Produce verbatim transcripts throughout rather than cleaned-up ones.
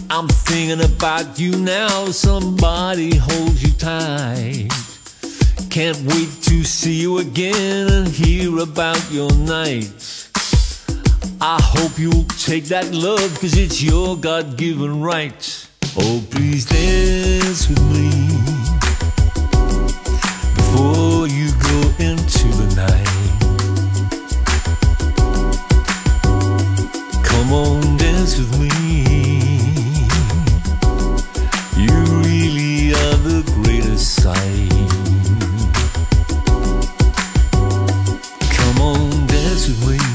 I'm thinking about you now, somebody holds you tight. Can't wait to see you again and hear about your nights. I hope you'll take that love, cause it's your God-given right. Oh, please dance with me before you go into the night. Come on, dance with me. You really are the greatest sight. Come on, dance with me.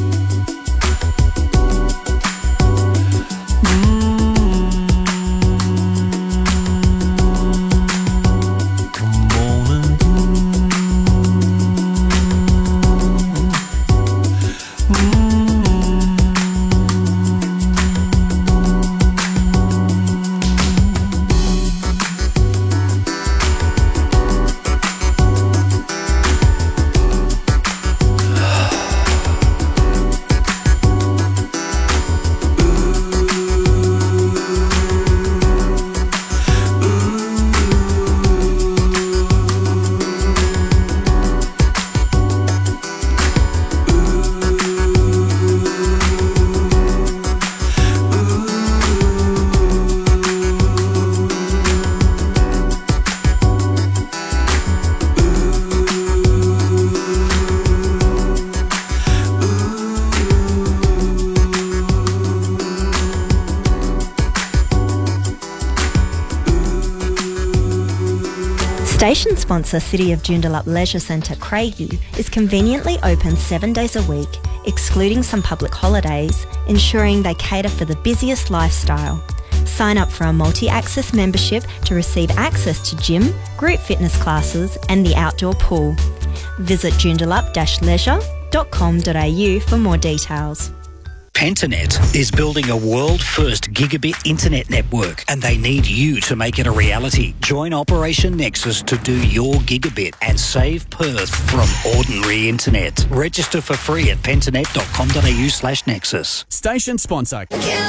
Station sponsor City of Joondalup Leisure Centre Craigie is conveniently open seven days a week, excluding some public holidays, ensuring they cater for the busiest lifestyle. Sign up for a multi-access membership to receive access to gym, group fitness classes and the outdoor pool. Visit joondalup dash leisure dot com dot a u for more details. Pentanet is building a world-first gigabit internet network and they need you to make it a reality. Join Operation Nexus to do your gigabit and save Perth from ordinary internet. Register for free at pentanet dot com dot a u slash nexus. Station sponsor.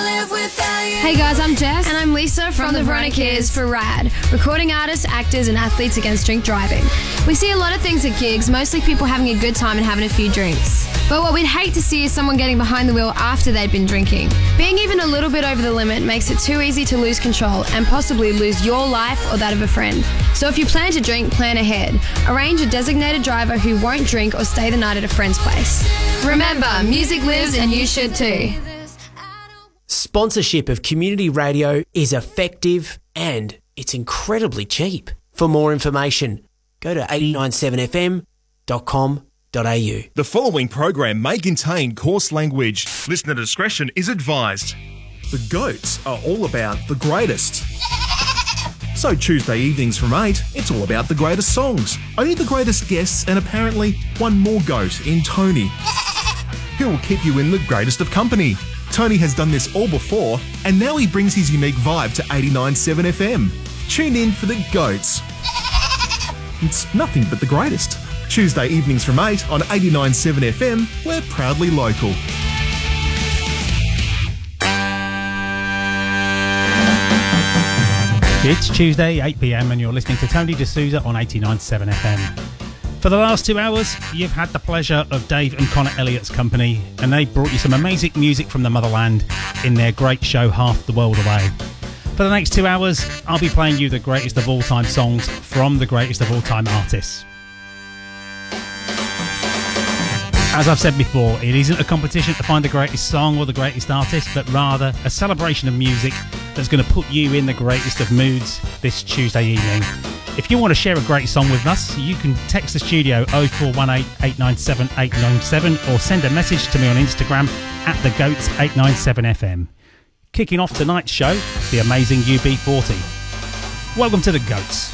Hey guys, I'm Jess. And I'm Lisa from, from the Veronicas for RAD, recording artists, actors and athletes against drink driving. We see a lot of things at gigs, mostly people having a good time and having a few drinks. But what we'd hate to see is someone getting behind the wheel after they'd been drinking. Being even a little bit over the limit makes it too easy to lose control and possibly lose your life or that of a friend. So if you plan to drink, plan ahead. Arrange a designated driver who won't drink or stay the night at a friend's place. Remember, music lives and you should too. Sponsorship of community radio is effective and it's incredibly cheap. For more information, go to eight nine seven f m dot com dot a u. The following program may contain coarse language. Listener discretion is advised. The Goats are all about the greatest. So Tuesday evenings from eight, it's all about the greatest songs. Only the greatest guests and apparently one more goat in Tony. Who will keep you in the greatest of company. Tony has done this all before and now he brings his unique vibe to eighty-nine point seven F M. Tune in for the Goats. It's nothing but the greatest. Tuesday evenings from eight on eighty-nine point seven F M, we're proudly local. It's Tuesday, eight p m and you're listening to Tony D'Souza on eighty-nine point seven F M. For the last two hours, you've had the pleasure of Dave and Connor Elliott's company, and they brought you some amazing music from the motherland in their great show Half the World Away. For the next two hours, I'll be playing you the greatest of all-time songs from the greatest of all-time artists. As I've said before, it isn't a competition to find the greatest song or the greatest artist, but rather a celebration of music that's going to put you in the greatest of moods this Tuesday evening. If you want to share a great song with us, you can text the studio oh four one eight, eight nine seven, eight nine seven or send a message to me on Instagram at the goats eight nine seven F M. Kicking off tonight's show, the amazing U B forty. Welcome to the Goats.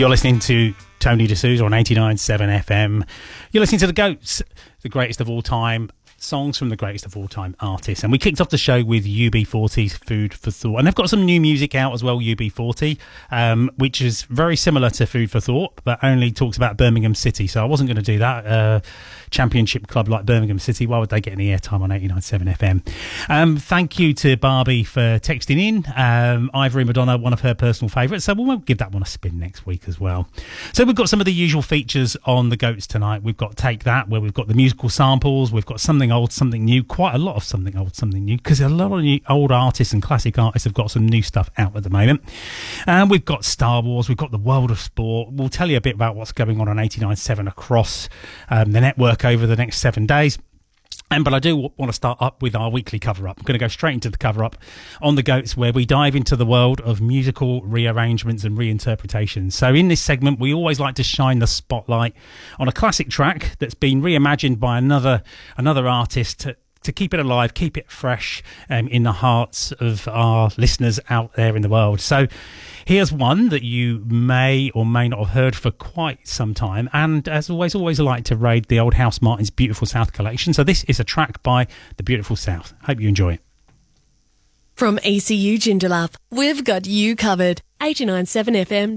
You're listening to Tony D'Souza on eighty-nine point seven F M. You're listening to The Goats, the greatest of all time, songs from the greatest of all time artists. And we kicked off the show with U B forty's Food for Thought. And they've got some new music out as well, U B forty, um, which is very similar to Food for Thought, but only talks about Birmingham City. So I wasn't going to do that. Uh, championship club like Birmingham City, why would they get any airtime on eighty-nine point seven F M? Um, thank you to Barbie for texting in. Um, Ivory Madonna, one of her personal favourites, so we'll give that one a spin next week as well. So we've got some of the usual features on The Goats tonight. We've got Take That, where we've got the musical samples, we've got Something Old, Something New, quite a lot of Something Old, Something New, because a lot of new, old artists and classic artists have got some new stuff out at the moment. And we've got Star Wars, we've got the World of Sport. We'll tell you a bit about what's going on on eighty-nine point seven across um, the network over the next seven days. And but I do want to start up with our weekly cover-up. I'm going to go straight into the cover-up on The Goats, where we dive into the world of musical rearrangements and reinterpretations. So in this segment, we always like to shine the spotlight on a classic track that's been reimagined by another another artist to, to keep it alive, keep it fresh um, in the hearts of our listeners out there in the world. So here's one that you may or may not have heard for quite some time. And as always, always I like to raid the old House Martin's Beautiful South collection. So this is a track by the Beautiful South. Hope you enjoy it. From E C U Joondalup, we've got you covered. eighty-nine point seven F M.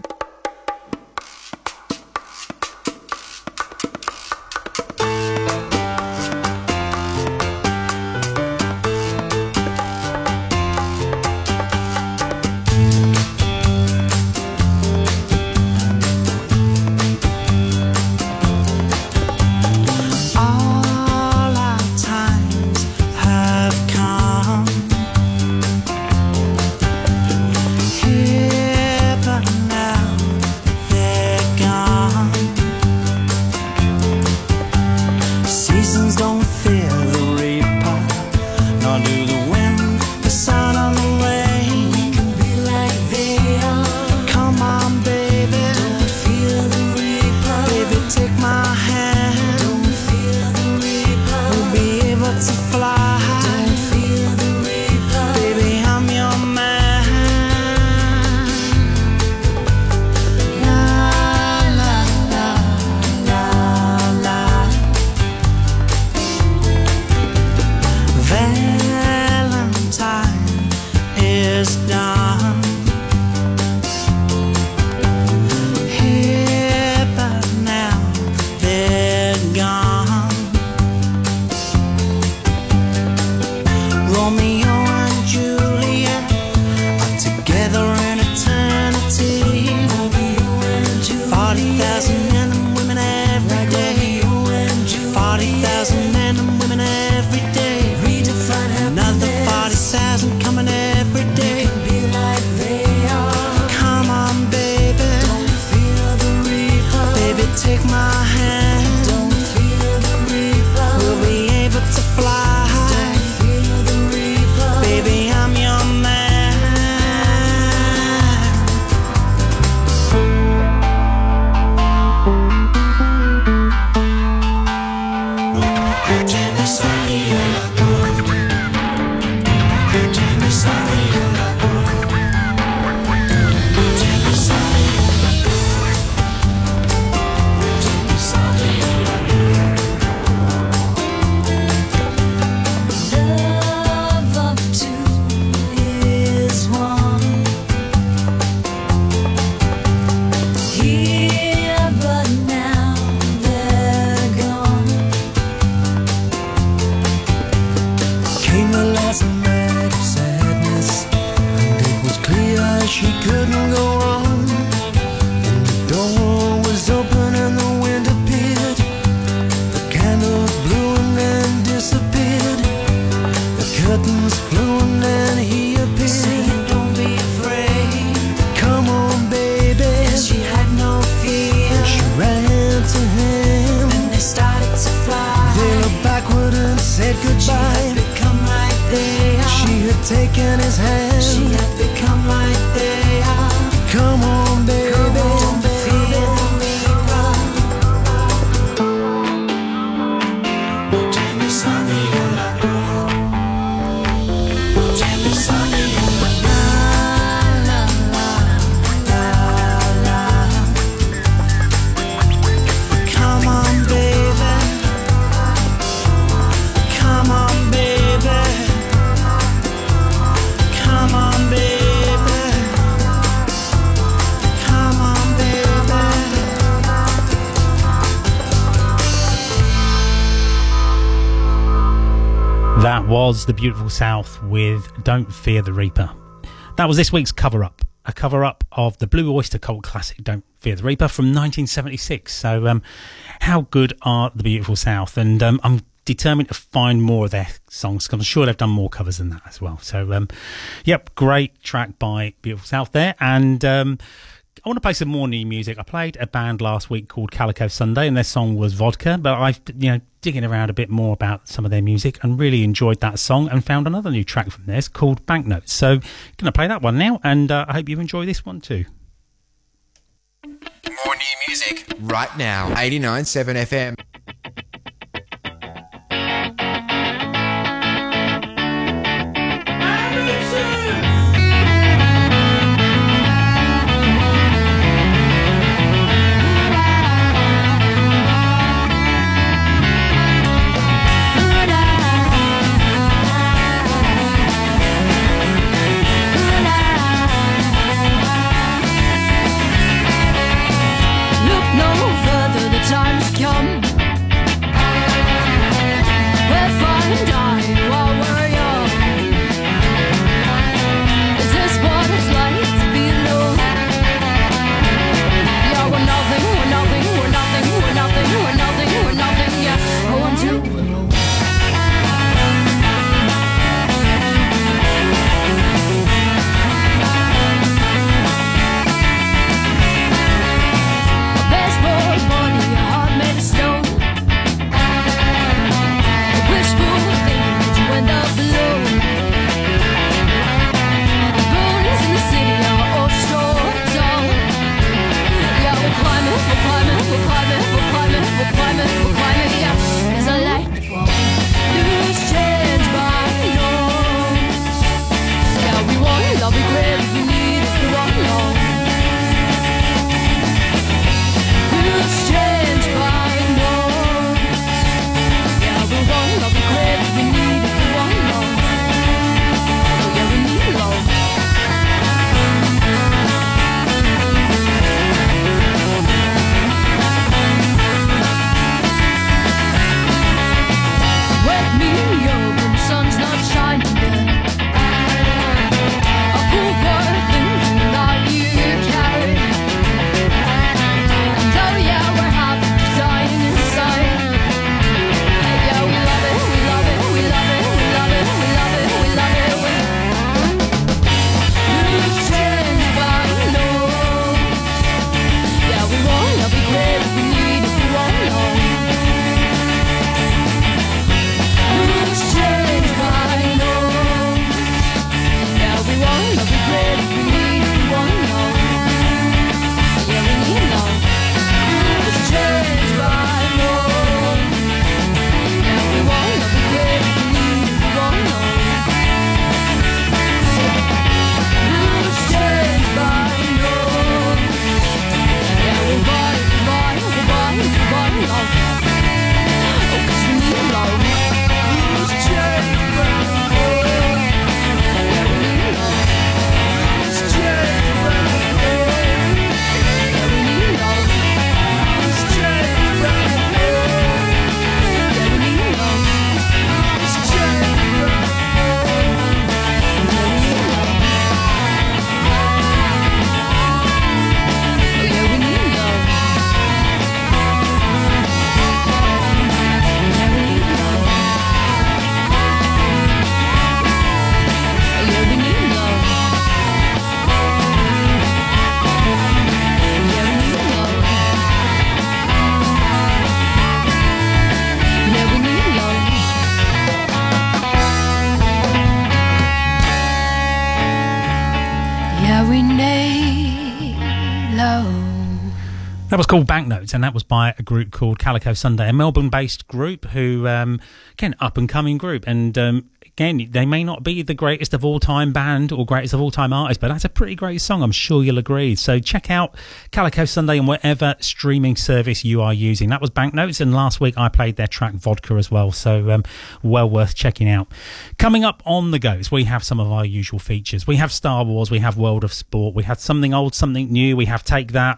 That was The Beautiful South with Don't Fear the Reaper. That was this week's cover-up. A cover-up of the Blue Oyster Cult classic Don't Fear the Reaper from nineteen seventy-six. So um, how good are The Beautiful South? And um, I'm determined to find more of their songs, because I'm sure they've done more covers than that as well. So, um, yep, great track by Beautiful South there. And um, I want to play some more new music. I played a band last week called Calico Sunday, and their song was Vodka, but I've, you know, digging around a bit more about some of their music and really enjoyed that song and found another new track from theirs called Banknotes. So I'm going to play that one now, and uh, I hope you enjoy this one too. More new music right now. eighty-nine point seven F M. That was called Banknotes, and that was by a group called Calico Sunday, a Melbourne-based group who, um, again, up-and-coming group. And, um, again, they may not be the greatest of all-time band or greatest of all-time artist, but that's a pretty great song. I'm sure you'll agree. So check out Calico Sunday on whatever streaming service you are using. That was Banknotes, and last week I played their track Vodka as well, so um, well worth checking out. Coming up on the Goats, we have some of our usual features. We have Star Wars, we have World of Sport, we have something old, something new, we have Take That.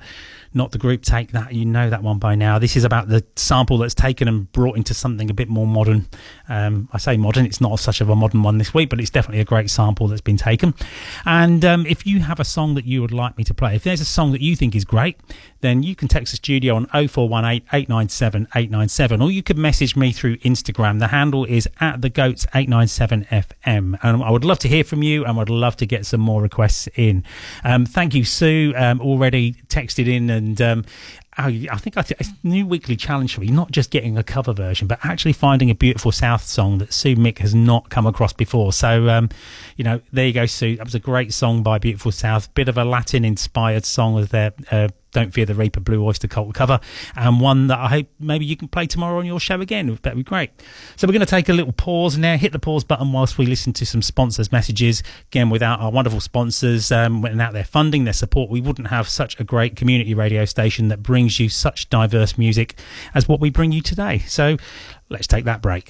Not the Group, Take That. You know that one by now. This is about the sample that's taken and brought into something a bit more modern. Um, I say modern, it's not such of a modern one this week, but it's definitely a great sample that's been taken. And um, if you have a song that you would like me to play, if there's a song that you think is great, then you can text the studio on oh four one eight, eight nine seven, eight nine seven, or you could message me through Instagram. The handle is at the goats eight nine seven F M, and I would love to hear from you, and I'd love to get some more requests in. Um, thank you, Sue, um, already texted in, and um, I, I think I th- it's a new weekly challenge for me, not just getting a cover version, but actually finding a Beautiful South song that Sue Mick has not come across before. So, um, you know, there you go, Sue. That was a great song by Beautiful South, bit of a Latin-inspired song with their uh, Don't Fear the Reaper Blue Oyster Cult cover, and one that I hope maybe you can play tomorrow on your show again. That'd be great. So we're going to take a little pause now, hit the pause button whilst we listen to some sponsors' messages. Again, without our wonderful sponsors, um, without their funding, their support, we wouldn't have such a great community radio station that brings you such diverse music as what we bring you today. So let's take that break.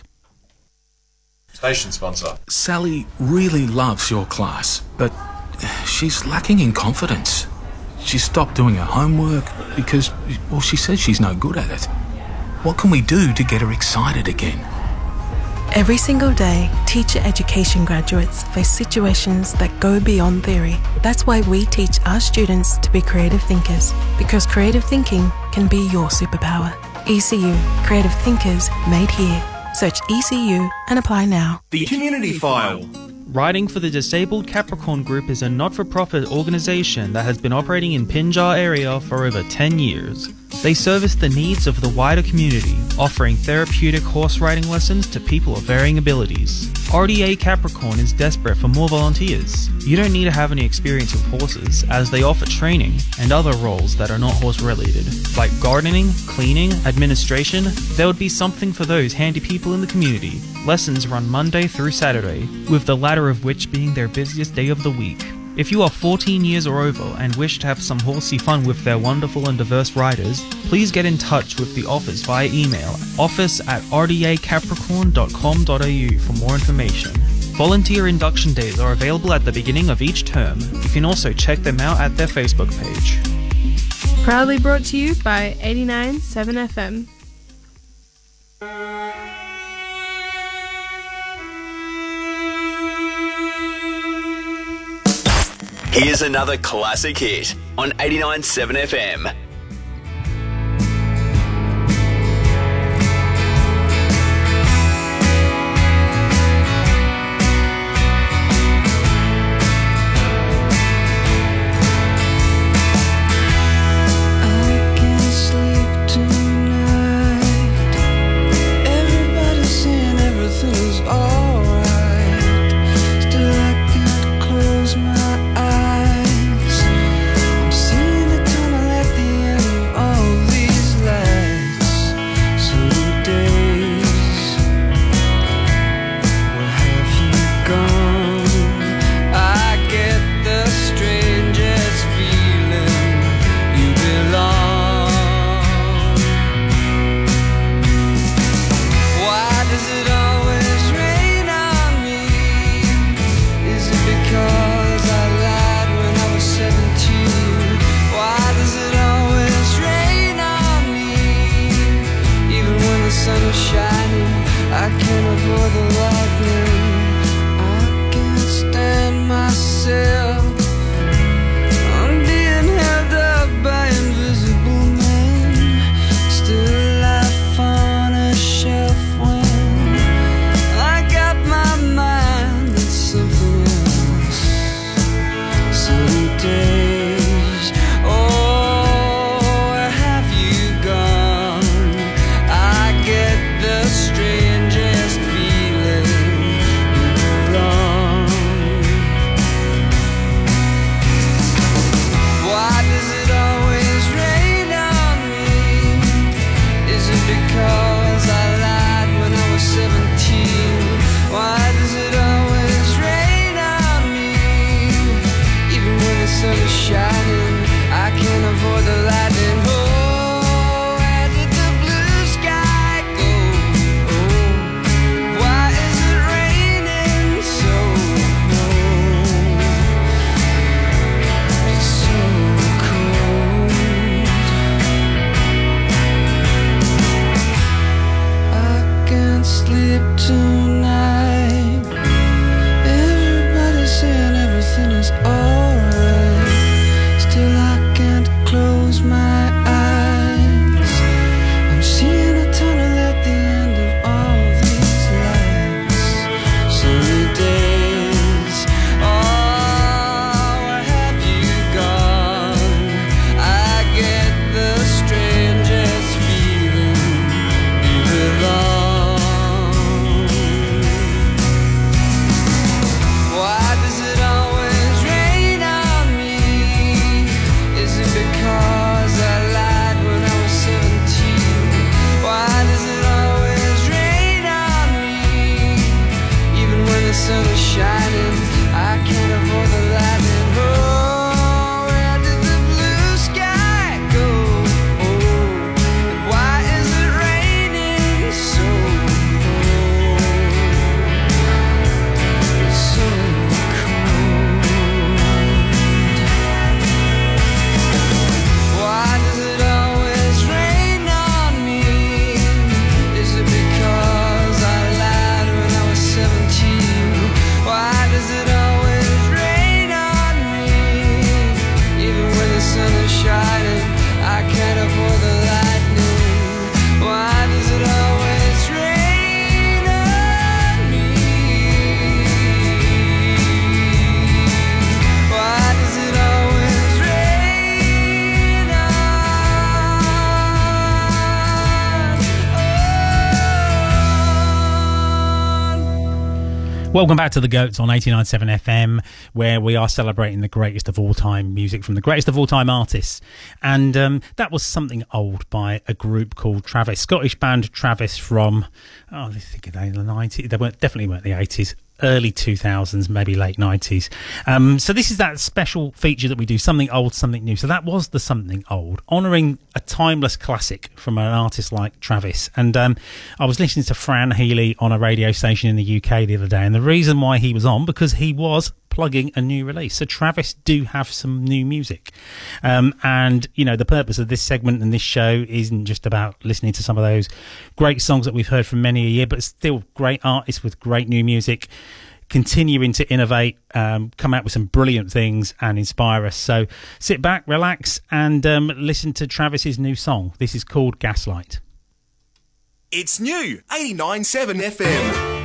Station sponsor. Sally really loves your class, but she's lacking in confidence. She stopped doing her homework because, well, she says she's no good at it. What can we do to get her excited again? Every single day, teacher education graduates face situations that go beyond theory. That's why we teach our students to be creative thinkers, because creative thinking can be your superpower. E C U, creative thinkers made here. Search E C U and apply now. The Community File. Writing for the Disabled Capricorn Group is a not-for-profit organisation that has been operating in Pinjar area for over ten years. They service the needs of the wider community, offering therapeutic horse riding lessons to people of varying abilities. R D A Capricorn is desperate for more volunteers. You don't need to have any experience with horses, as they offer training and other roles that are not horse-related, like gardening, cleaning, administration. There would be something for those handy people in the community. Lessons run Monday through Saturday, with the latter of which being their busiest day of the week. If you are fourteen years or over and wish to have some horsey fun with their wonderful and diverse riders, please get in touch with the office via email, office at r d a capricorn dot com dot a u for more information. Volunteer induction days are available at the beginning of each term. You can also check them out at their Facebook page. Proudly brought to you by eighty-nine point seven F M. Here's another classic hit on eighty-nine point seven F M. Close my eyes. I'm seeing the tunnel at the sun is shining, I can't avoid the lightning. Oh, where did the blue sky go? Oh, and why is it raining so cold? So cold. Why does it always rain on me? Is it because I lied when I was seventeen? Why does it always rain on me? Even when the sun is shining, I can't avoid the lightning. Why does it always rain on me? Why does it always rain Welcome back to The Goats on eighty-nine point seven F M, where we are celebrating the greatest of all time music from the greatest of all time artists. And um, that was Something Old by a group called Travis, Scottish band Travis from, oh, I think they were the nineties, they weren't, definitely weren't the eighties, early two thousands, maybe late nineties. Um, so this is that special feature that we do, Something Old, Something New. So that was the Something Old, honouring a timeless classic from an artist like Travis. And um, I was listening to Fran Healy on a radio station in the U K the other day, and the reason why he was on, because he was plugging a new release. So Travis do have some new music. Um, and, you know, the purpose of this segment and this show isn't just about listening to some of those great songs that we've heard from many a year, but still great artists with great new music, continuing to innovate, um, come out with some brilliant things and inspire us. So sit back, relax, and um, listen to Travis's new song. This is called Gaslight. It's new, eighty-nine point seven F M.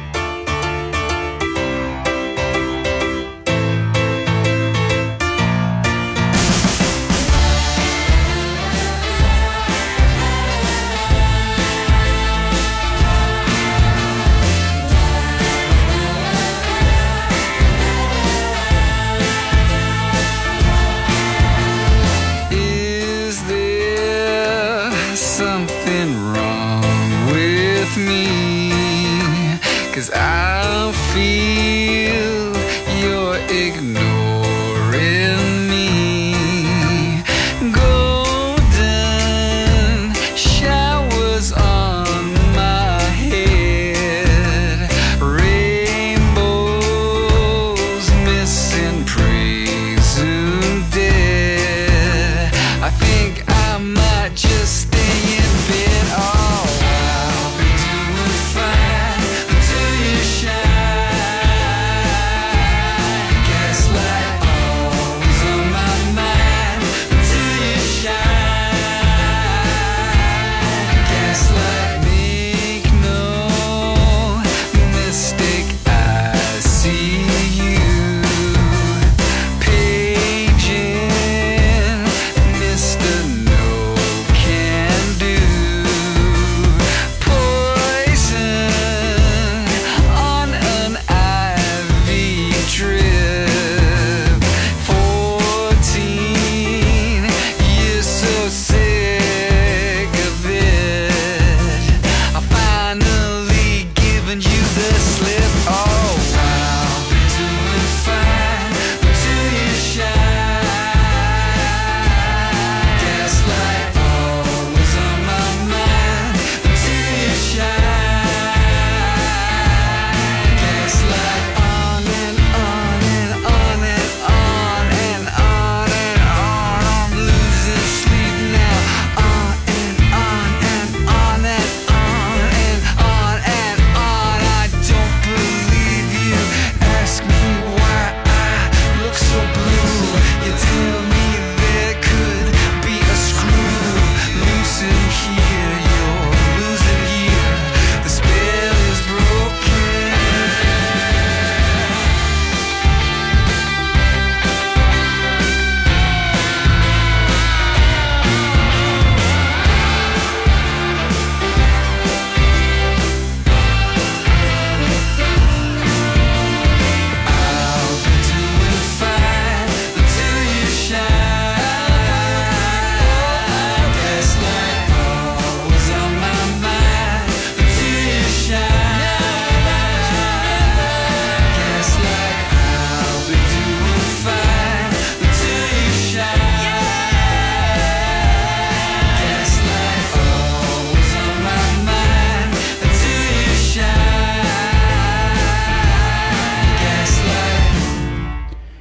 Something wrong with me, 'cause I feel you're ignoring me. Golden showers on my head, rainbows missing, presumed dead. I think I might just stay in bed. Oh, I'll be doing fine until you shine. Gaslight.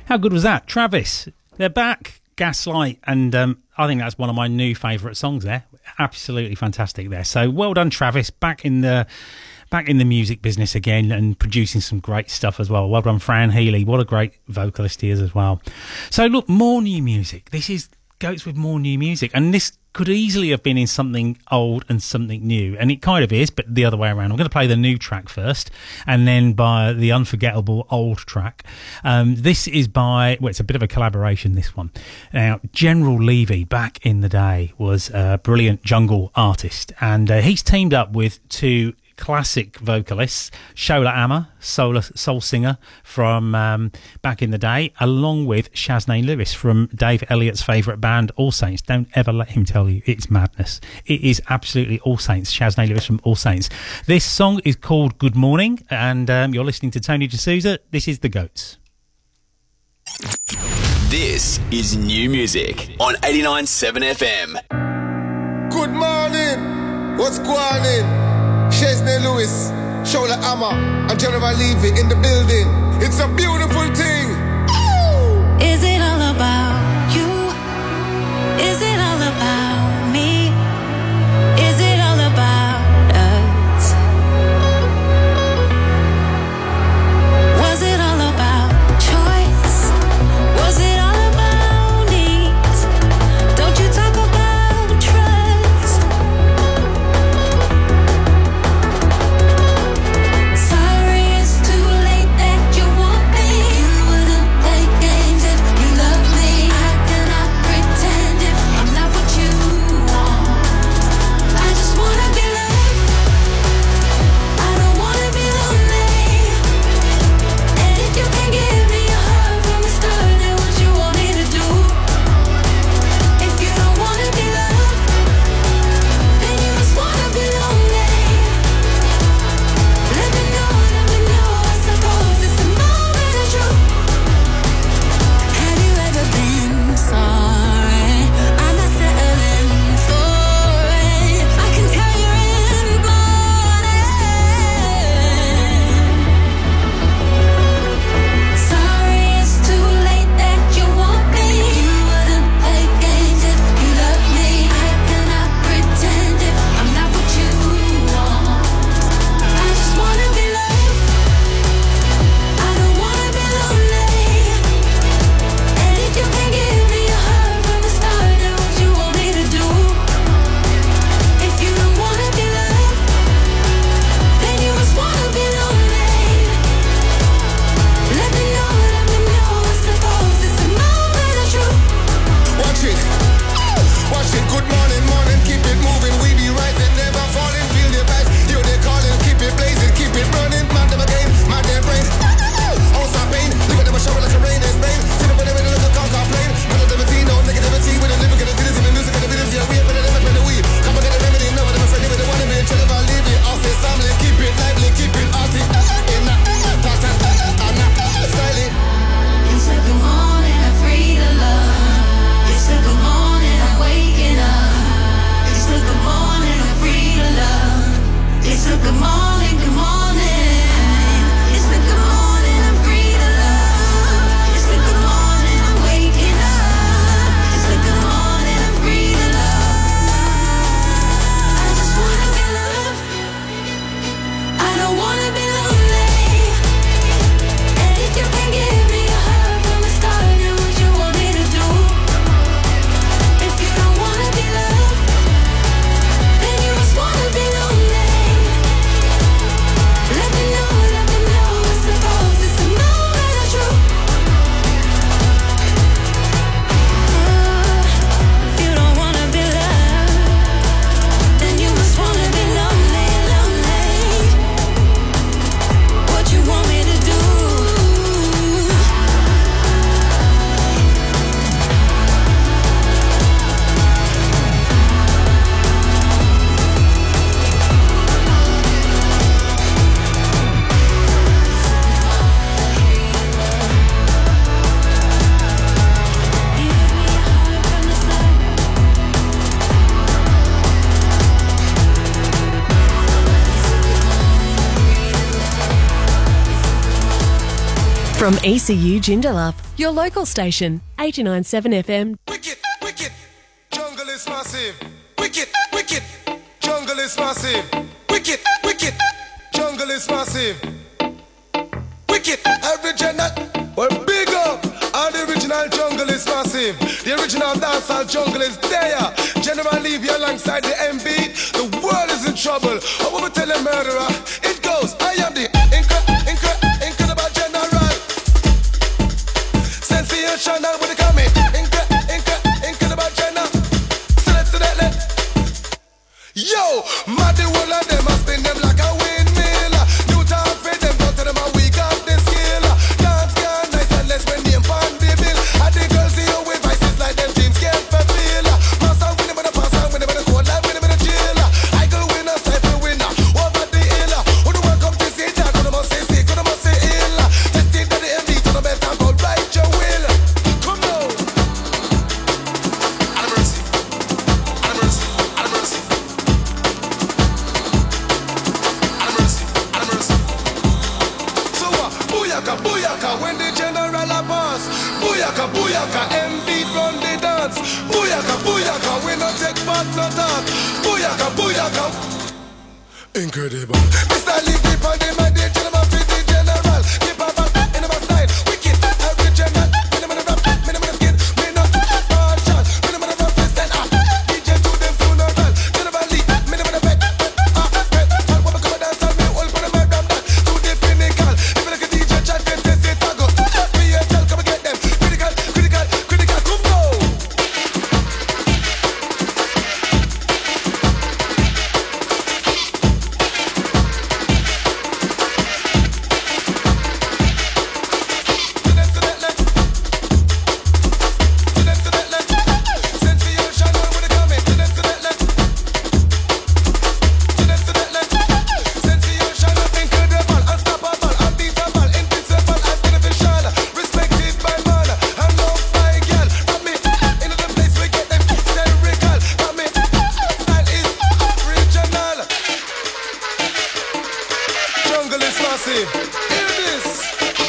How good was that? Travis, they're back, Gaslight, and um, I think that's one of my new favourite songs there. Absolutely fantastic there. So well done, Travis, back in the back in the music business again and producing some great stuff as well. Well done, Fran Healy. What a great vocalist he is as well. So look, more new music. This is Goats with more new music, and this could easily have been in something old and something new, and it kind of is, but the other way around. I'm going to play the new track first, and then by the unforgettable old track. Um, this is by, well, it's a bit of a collaboration, this one. Now, General Levy, back in the day, was a brilliant jungle artist, and uh, he's teamed up with two classic vocalists, Shola Amma, soul, soul singer from um, back in the day, along with Shaznay Lewis from Dave Elliott's favourite band, All Saints. Don't ever let him tell you it's madness. It is absolutely All Saints. Shaznay Lewis from All Saints. This song is called Good Morning, and um, you're listening to Tony D'Souza. This is The Goats. This is new music on eighty-nine point seven F M. Good morning. What's going on? Shaznay Lewis, Shola Amma, and General Levy in the building. It's a beautiful thing. Is it all about you? Is it all about me? Is it all about us? Was it all about choice? Was it all about needs? Don't you talk about trust? Sorry, it's too late that you want me. You wouldn't play games if you love me. I cannot pretend if I'm not what you From E C U Joondalup, your local station, eighty-nine point seven F M. Wicked, wicked, jungle is massive. Wicked, wicked, jungle is massive. Wicked, wicked, jungle is massive. Wicked, original, well big up. All the original jungle is massive. The original dancehall jungle is there. General Levy alongside the M beat. The world is in trouble. I want to tell a murderer. It goes, I am the incre- incre- incredible general. Sensational with the comment. Incre- incre- incredible general. Select to that let. Yo, mad the whole of them. I spin them like a windmill. New talk for them. Go to them a week of the skill. Dance can nice and less when name pan the bill. And the girls see you with vices like them dreams can't fulfill. Pass on with them in the pass on with them in the cold life with them in the jail. I go winner, cypher winner, over the hill. Who the one come to see that? Who the must say sick, who the must say ill. Testing that the M D to the better go right your will. Come now. Have mercy, have mercy, have mercy. Have mercy, have mercy. So what? Booyaka, booyaka, when the general a pass. Booyaka, booyaka, M beat run the dance. Booyaka, booyaka, we no take back no talk. Booyaka, booyaka. Incredible. Mister Levy on the man, the gentleman for the general. Keep on back in my style. Wicked, original. Minimum of rap, minimum of skin. Minimum of passion. Minimum of rap, listen. Ah, D J to them funeral. General Lee, minimum of bet. Ah, bet. All women come and dance on me. All for the murder that. To the pinnacle. If you look at D J chat, then say say tago. P H L, come and get them. Critical, critical, critical. Come go. Jungle is massive. Hear this.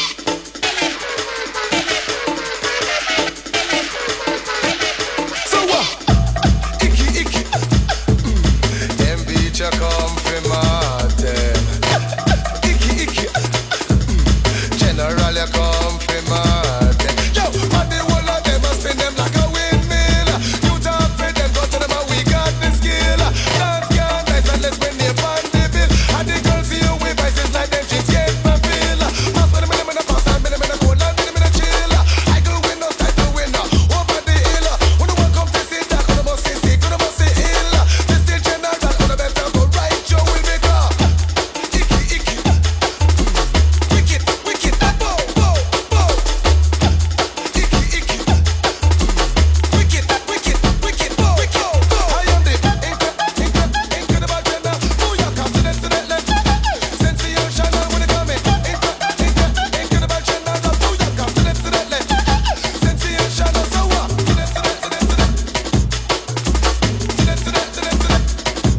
So what? Icky, icky. Mm. Them beach a come from Martin. Icky, icky. Mm. General a come from Martin. Yo, and the whole of them a spin them like a windmill. You talk for them, go to them and we got the skill. Dance can nice and let's win the pan the bill. And the girls see you with vices like them dreams can't fulfill. Pass with them in the pass and in the cold and in the chill. I go win no style to win over the hill. When the one come to see that, when the must say sick, when the must say ill. This the general, when the better go right, your will make up. Icky, icky. Wicked, wicked. Bow, bow, bow. Icky, icky. Wicked, wicked, wicked. Bow, bow, bow. I am the incredible, incredible gender. Booyaka, student, student, let. Sensational when it come in. Incredible gender. Booyaka, student, student, let. Sensational, so what? Student, student, student, student. Student, student, student, student. Student, student, student, student.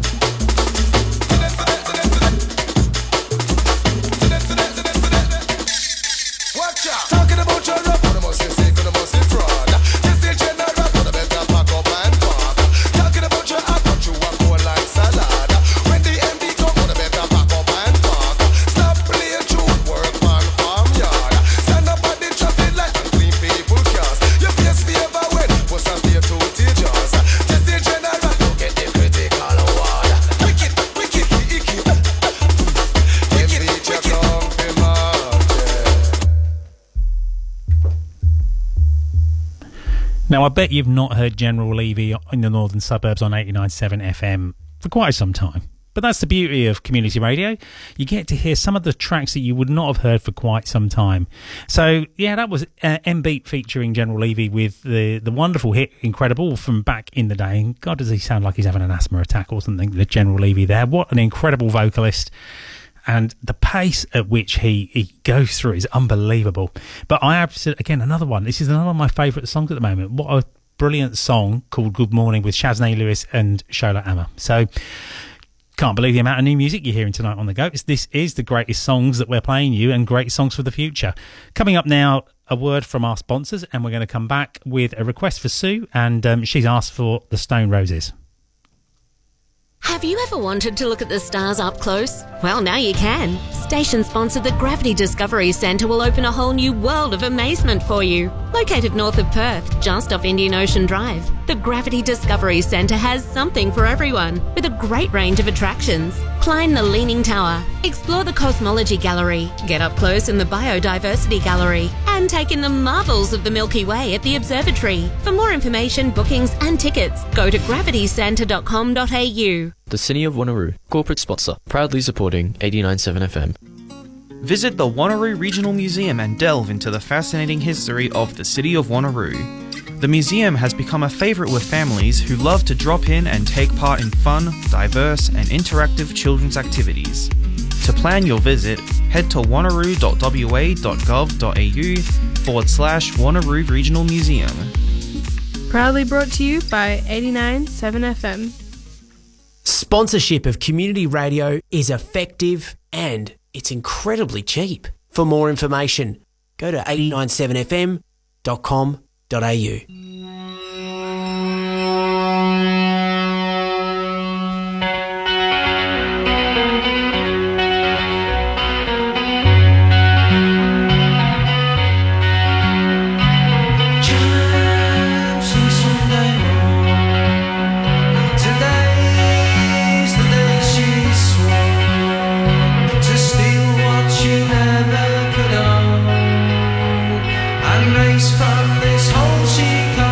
Student, student, student, student. Watch out. Talking about your rap, what must you say, what must you fraud? This the general, what a better pack up and park. Talking about your act, but you are cold like salad. When the M D come, what a better pack up and park. Stop playing truth, work on farmyard. Stand up at the traffic light and clean people cars. Your face favor when, what's up there to teachers? This the general, don't get the critical award. Wicked, wicked, icky. Wicked, wicked. Come from Martin. Now, I bet you've not heard General Levy in the northern suburbs on eighty-nine point seven F M for quite some time. But that's the beauty of community radio. You get to hear some of the tracks that you would not have heard for quite some time. So, yeah, that was uh, M-Beat featuring General Levy with the, the wonderful hit Incredible from back in the day. And God, does he sound like he's having an asthma attack or something, the General Levy there. What an incredible vocalist. And the pace at which he, he goes through is unbelievable. But I absolutely, again, another one. This is another one of my favourite songs at the moment. What a brilliant song called Good Morning with Shaznay Lewis and Shola Ama. So Can't believe the amount of new music you're hearing tonight on The Goats. This is the greatest songs that we're playing you and great songs for the future. Coming up now, a word from our sponsors, and we're going to come back with a request for Sue, and um, she's asked for the Stone Roses. Have you ever wanted to look at the stars up close? Well, now you can. Station sponsor the Gravity Discovery Centre will open a whole new world of amazement for you. Located north of Perth, just off Indian Ocean Drive, the Gravity Discovery Centre has something for everyone, with a great range of attractions. Climb the Leaning Tower, explore the Cosmology Gallery, get up close in the Biodiversity Gallery, and take in the marvels of the Milky Way at the Observatory. For more information, bookings and tickets, go to gravity centre dot com dot a u. The City of Wanneroo, corporate sponsor, proudly supporting eighty-nine point seven F M. Visit the Wanneroo Regional Museum and delve into the fascinating history of the City of Wanneroo. The museum has become a favourite with families who love to drop in and take part in fun, diverse and interactive children's activities. To plan your visit, head to wanneroo dot w a dot gov dot a u forward slash Wanneroo Regional Museum. Proudly brought to you by eighty-nine point seven F M. Sponsorship of community radio is effective and it's incredibly cheap. For more information, go to eighty-nine point seven f m dot com dot a u. From this hole she comes.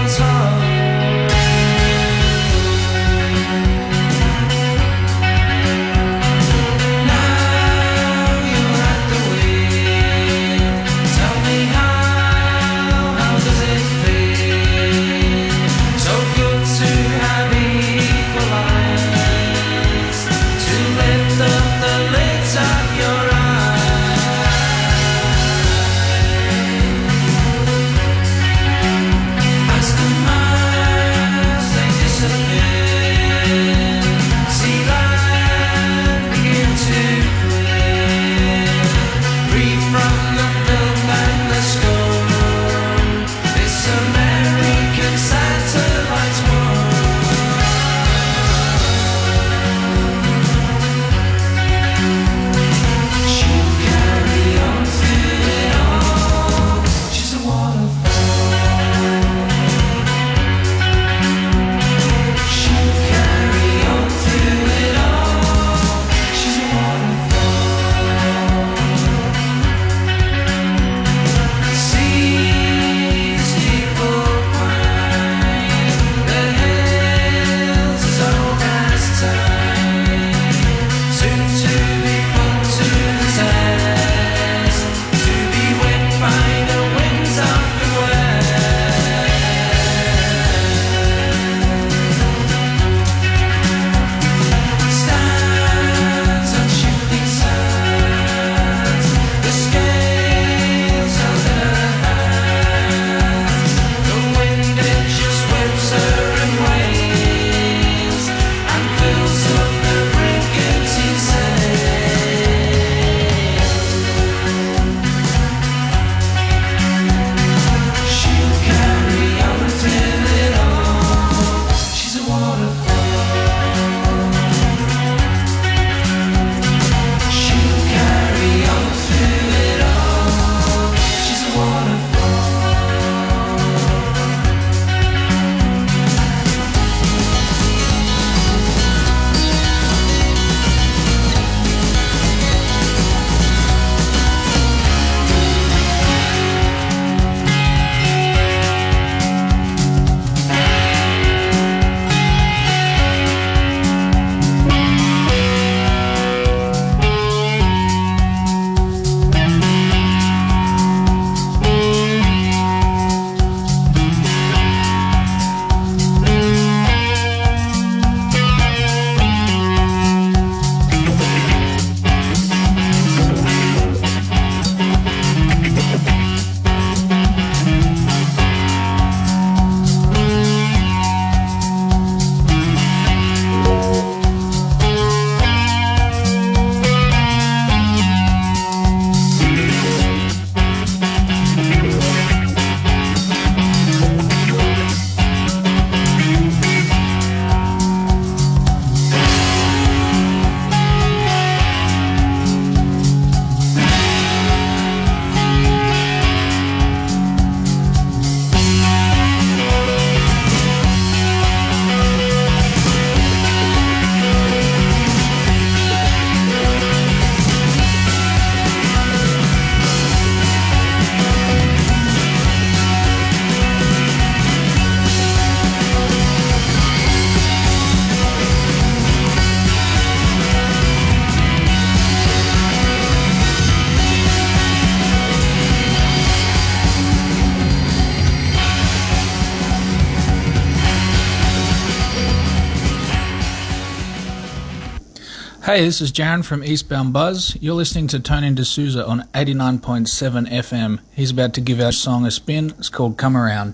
Hey, this is Jaron from Eastbound Buzz. You're listening to Tony D'Souza on eighty-nine point seven F M. He's about to give our song a spin. It's called Come Around.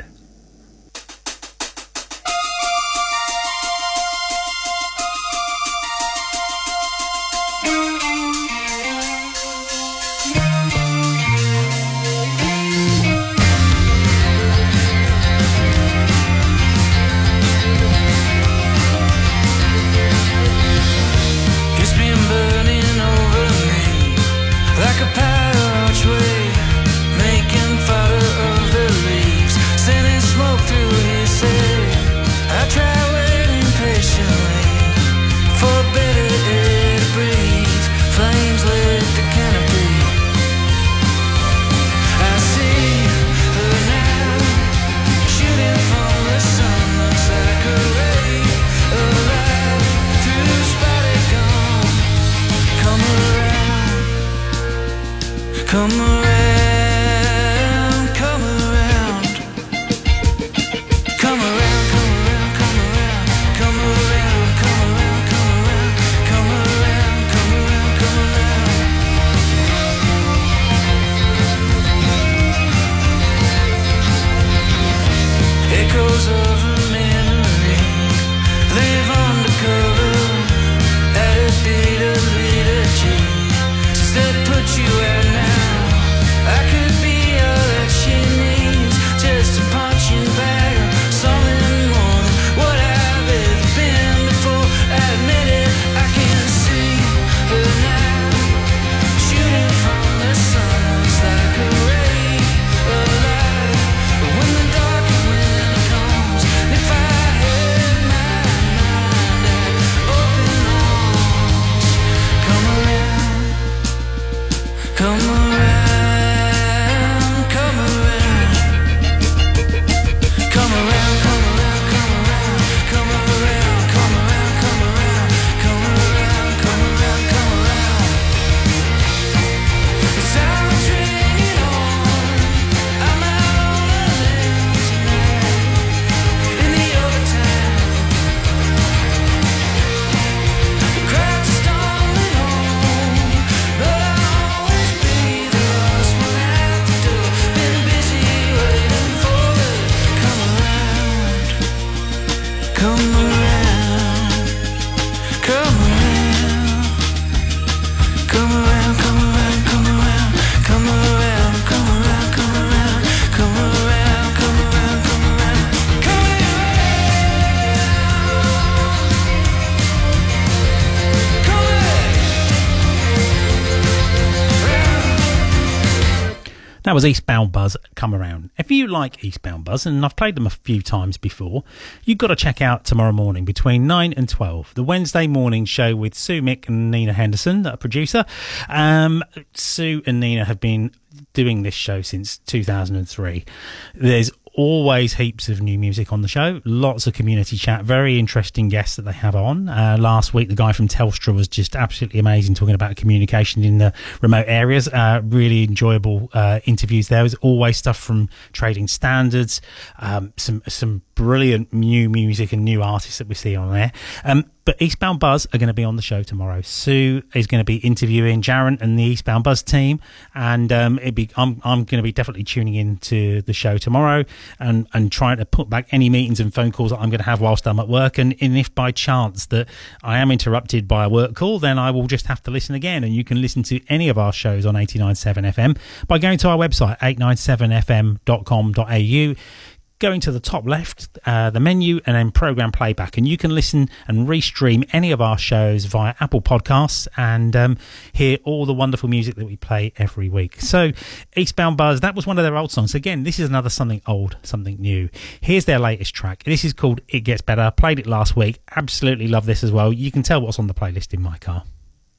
That was Eastbound Buzz, Come Around. If you like Eastbound Buzz, and I've played them a few times before, you've got to check out tomorrow morning between nine and twelve, the Wednesday morning show with Sue Mick and Nina Henderson, a producer. Um, Sue and Nina have been doing this show since two thousand three. There's always heaps of new music on the show, lots of community chat, very interesting guests that they have on. Uh, last week, the guy from Telstra was just absolutely amazing, talking about communication in the remote areas. Uh, really enjoyable uh, interviews there. There's always stuff from Trading Standards, um, some some brilliant new music and new artists that we see on there. Um, but Eastbound Buzz are going to be on the show tomorrow. Sue is going to be interviewing Jaron and the Eastbound Buzz team, and um, it'd be I'm I'm going to be definitely tuning in to the show tomorrow and and trying to put back any meetings and phone calls that I'm going to have whilst I'm at work. And, and if by chance that I am interrupted by a work call, then I will just have to listen again. And you can listen to any of our shows on eighty-nine point seven F M by going to our website, eight nine seven f m dot com dot a u. Going to the top left, uh, the menu, and then program playback, and you can listen and restream any of our shows via Apple Podcasts and um, hear all the wonderful music that we play every week. So Eastbound Buzz, that was one of their old songs. Again, this is another something old, something new. Here's their latest track. This is called It Gets Better. I played it last week. Absolutely love this as well. You can tell what's on the playlist in my car.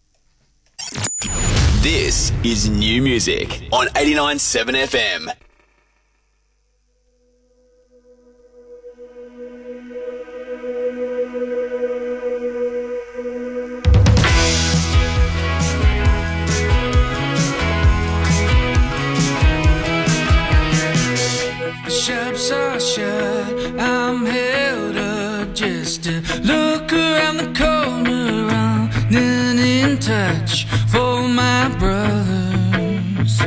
This is New Music on eighty-nine point seven F M. Shops are shut, I'm held up just to look around the corner, running watch for my brothers.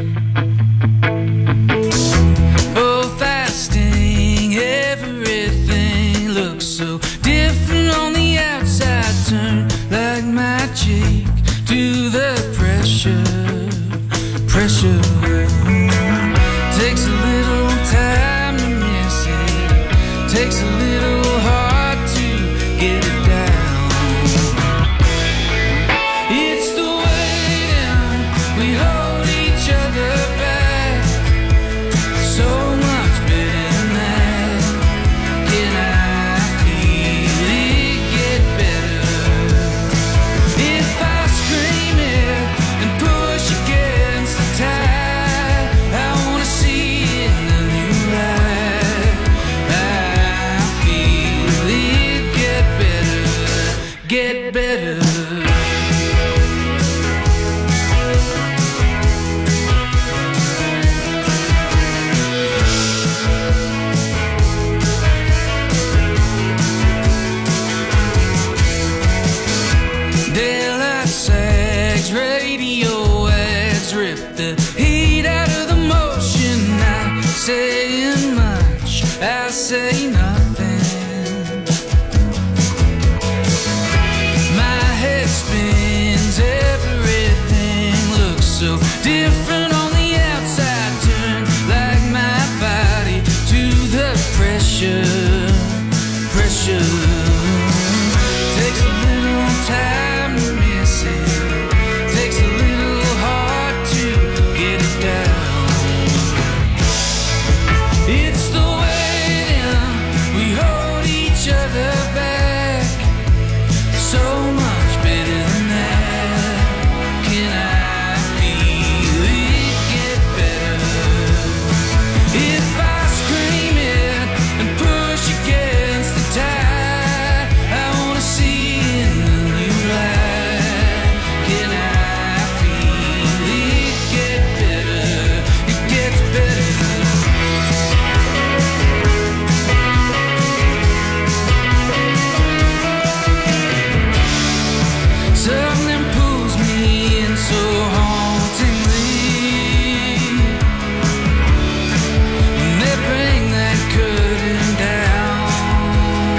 Oh, fasting, everything looks so different on the outside. Turn like magic to the pressure, pressure. Takes a little time to miss it. Takes a little heart to get it down. It's the way down. We hold each other back. So much better than that. Can I feel it get better? If I scream it and push against the tide, I wanna see it in a new light. I feel it get better, get better. Daylight sags, radio ads rip the heat out of the motion. Not saying much, I say nothing. My head spins, everything looks so different on the outside. Turn like my body to the pressure, pressure. Takes a little time to miss it. Takes a little heart to get it down. It's the way down. We hold each other back. So much better than that. Can I feel it get better? If I scream it and push against the tide, I wanna see it in a new light. Can I feel it get better? It gets better. Something pulls me in so hauntingly, and they bring that curtain down.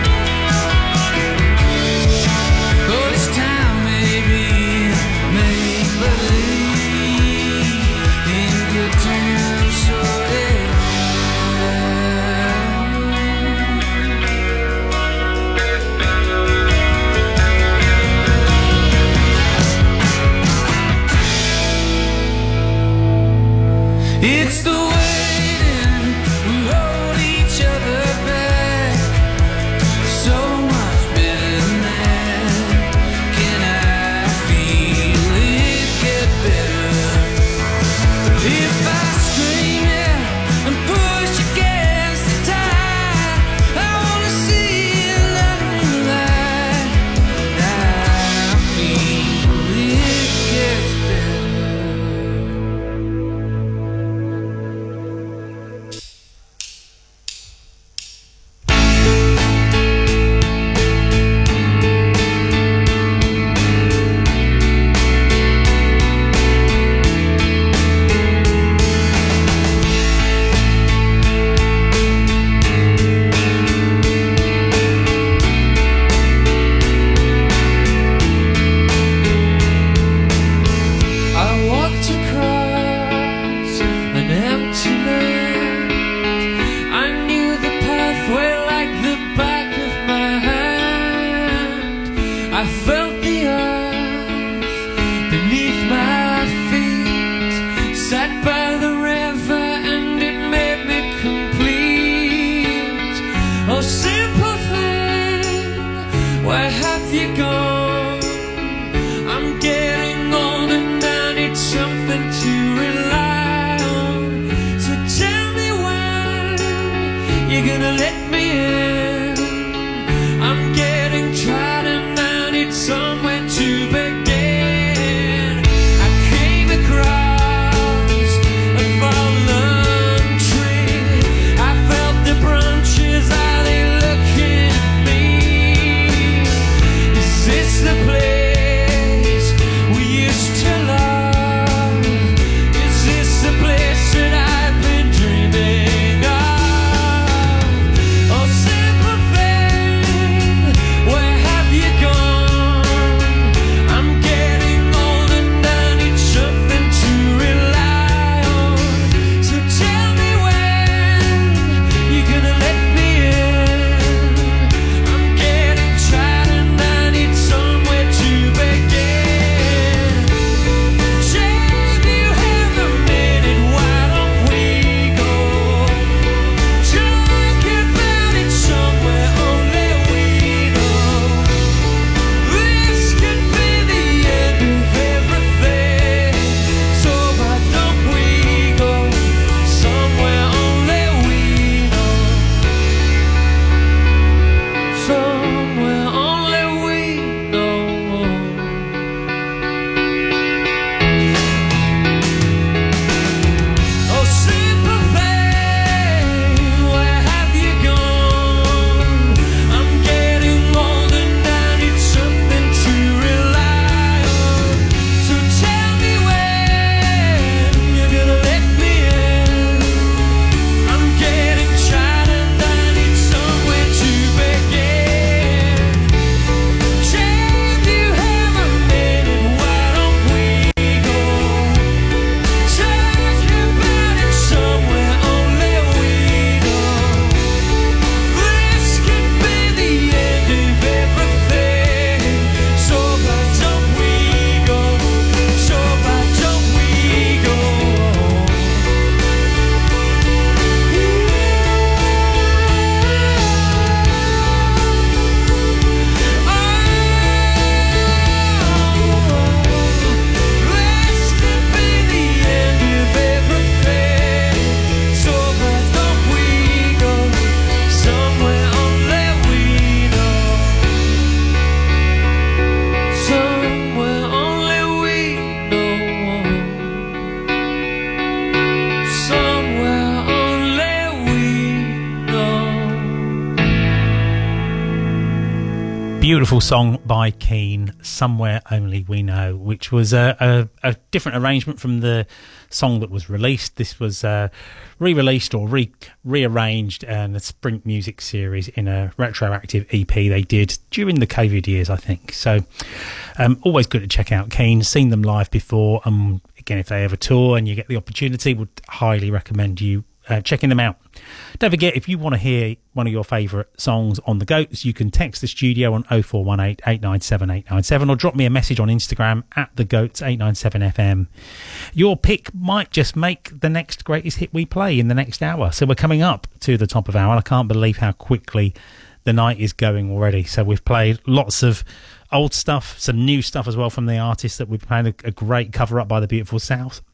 Oh, this time maybe make believe in good times, so they it's the way in. We hold each other back. So much better than that. Can I feel it get better? If I scream it and push against the tide, I wanna see it in a new light. I feel it gets better. I walked across an empty land. I knew the pathway like the back of my hand. I felt the earth beneath my feet. Sat by the river and it made me complete. Oh, simple thing, where have you gone? I'm getting old and I need something to rely on. So tell me when you're gonna let me in. I'm getting tired and I need somewhere to begin. I came across a fallen tree. I felt the branches, are they looking at me? Is this the place we Beautiful song by Keane, Somewhere Only We Know, which was a, a, a different arrangement from the song that was released. This was uh, re-released or re- rearranged in the Sprint Music series in a retroactive E P they did during the COVID years, I think. So um, always good to check out Keane. Seen them live before. Um, again, if they ever tour and you get the opportunity, would highly recommend you Uh, checking them out. Don't forget, if you want to hear one of your favourite songs on the Goats, you can text the studio on oh four one eight, eight nine seven, eight nine seven or drop me a message on Instagram at the Goats eight nine seven F M. Your pick might just make the next greatest hit we play in the next hour. So we're coming up to the top of hour, and I can't believe how quickly the night is going already. So we've played lots of old stuff, some new stuff as well from the artists that we've played, a, a great cover up by the Beautiful South.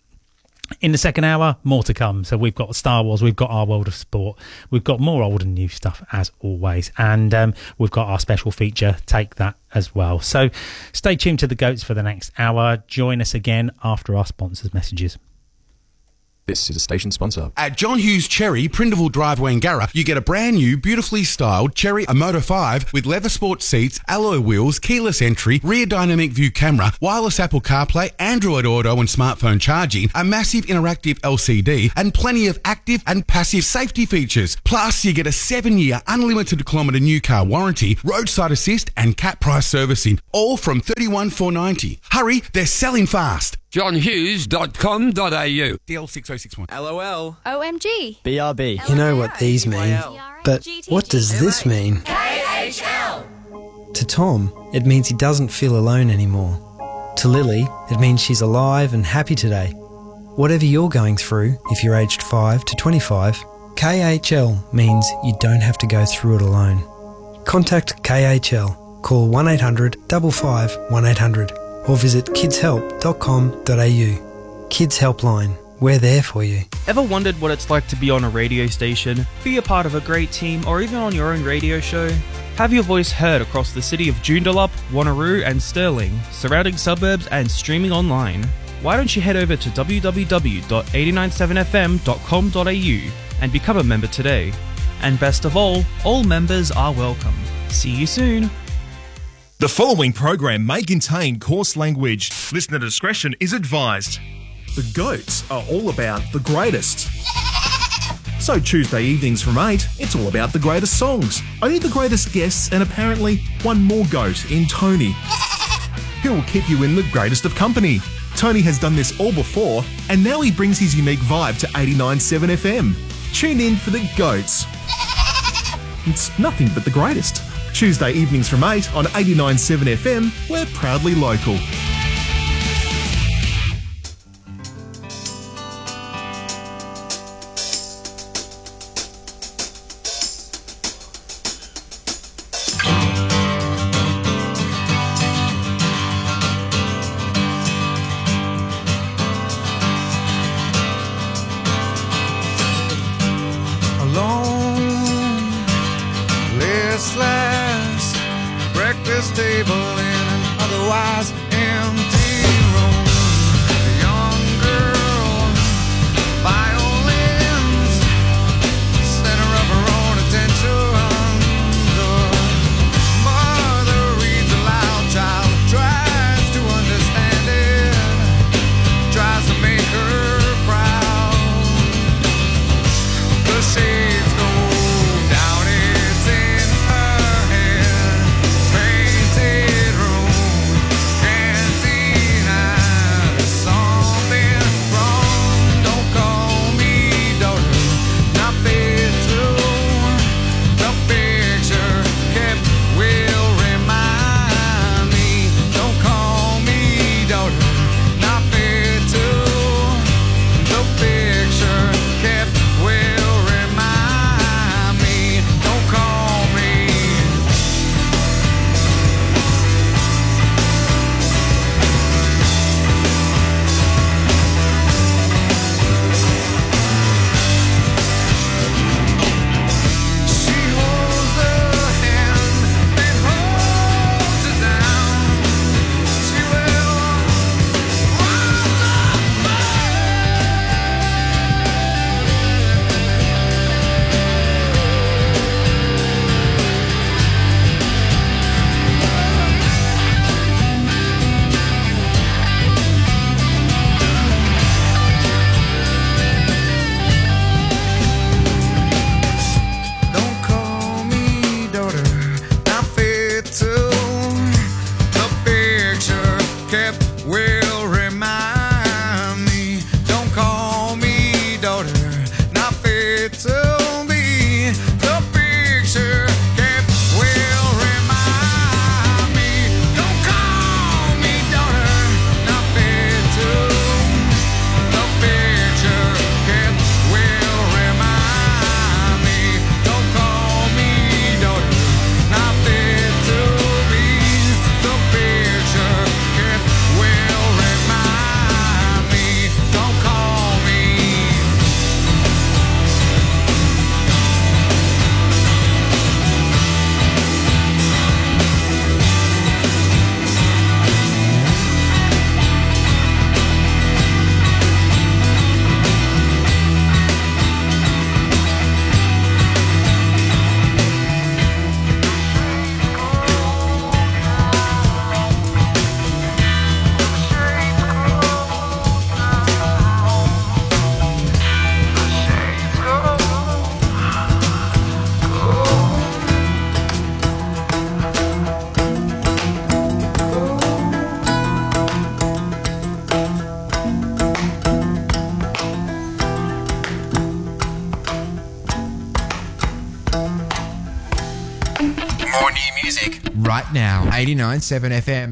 In the second hour, more to come. So we've got Star Wars, we've got our World of Sport, we've got more old and new stuff as always, and um, we've got our special feature, Take That, as well. So stay tuned to the Goats for the next hour. Join us again after our sponsors' messages. This is a station sponsor. At John Hughes Cherry, Prindiville Drive, Wangara, you get a brand new, beautifully styled Cherry Moto five with leather sport seats, alloy wheels, keyless entry, rear dynamic view camera, wireless Apple CarPlay, Android Auto and smartphone charging, a massive interactive L C D, and plenty of active and passive safety features. Plus, you get a seven-year unlimited kilometre new car warranty, roadside assist and cap price servicing, all from thirty-one thousand four hundred ninety dollars. Hurry, they're selling fast. john hughes dot com dot a u. D L six oh six one. LOL. O M G. B R B. You know what these mean, but what does this mean? K H L. To Tom, it means he doesn't feel alone anymore. To Lily, it means she's alive and happy today. Whatever you're going through, if you're aged five to twenty-five, K H L means you don't have to go through it alone. Contact K H L. Call one eight hundred, five five, one eight hundred or visit kids help dot com dot a u. Kids Helpline. We're there for you. Ever wondered what it's like to be on a radio station, be a part of a great team, or even on your own radio show? Have your voice heard across the city of Joondalup, Wanneroo and Stirling, surrounding suburbs and streaming online? Why don't you head over to w w w dot eight nine seven f m dot com dot a u and become a member today? And best of all, all members are welcome. See you soon. The following program may contain coarse language. Listener discretion is advised. The Goats are all about the greatest. So Tuesday evenings from eight, it's all about the greatest songs. Only the greatest guests and apparently one more goat in Tony. Who will keep you in the greatest of company. Tony has done this all before and now he brings his unique vibe to eighty-nine point seven F M. Tune in for the Goats. It's nothing but the greatest. Tuesday evenings from eight on eighty-nine point seven F M, we're proudly local. Table in an otherwise empty room. A young girl, violins, center of her own attention. The mother reads aloud, child tries to understand it, tries to make her proud. The shades go down, it's in her head. Room, More new music right now. eighty-nine point seven F M.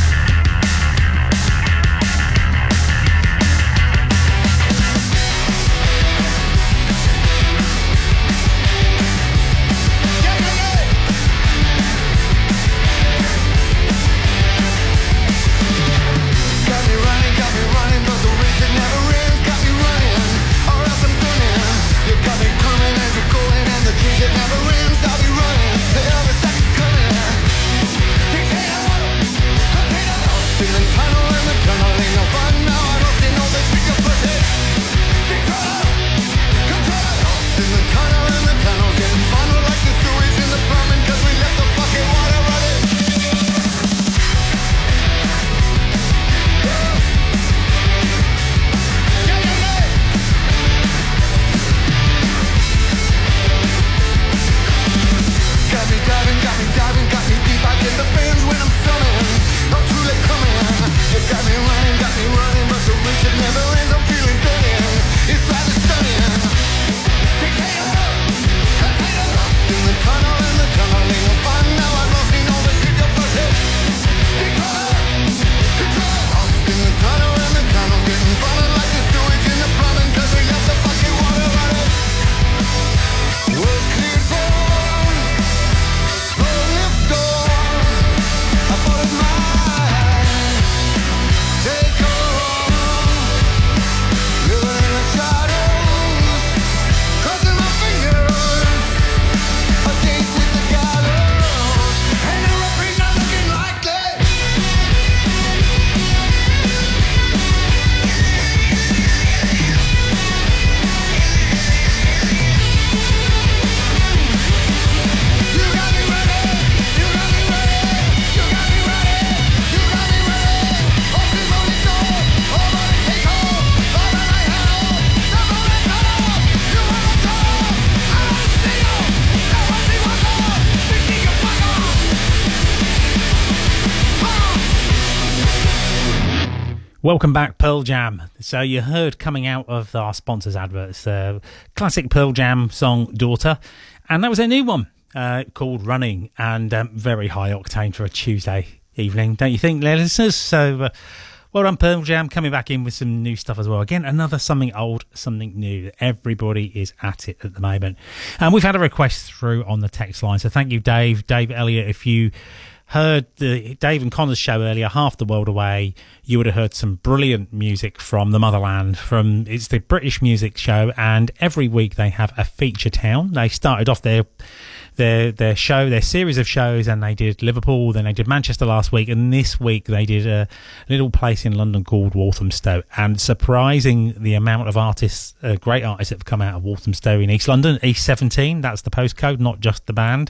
Welcome back, Pearl Jam. So you heard coming out of our sponsors' adverts, the uh, classic Pearl Jam song Daughter, and that was a new one uh, called Running, and um, very high octane for a Tuesday evening, don't you think, listeners? So uh, well done, Pearl Jam, coming back in with some new stuff as well. Again, another something old, something new. Everybody is at it at the moment. And we've had a request through on the text line, so thank you, Dave. Dave Elliott, if you heard the Dave and Connor's show earlier, Half the World Away, you would have heard some brilliant music from the motherland. From it's the British music show, and every week they have a feature town. They started off their their their show, their series of shows, and they did Liverpool, then they did Manchester last week, and this week they did a little place in London called Walthamstow. And surprising the amount of artists, uh, great artists that have come out of Walthamstow in East London, E seventeen, that's the postcode, not just the band.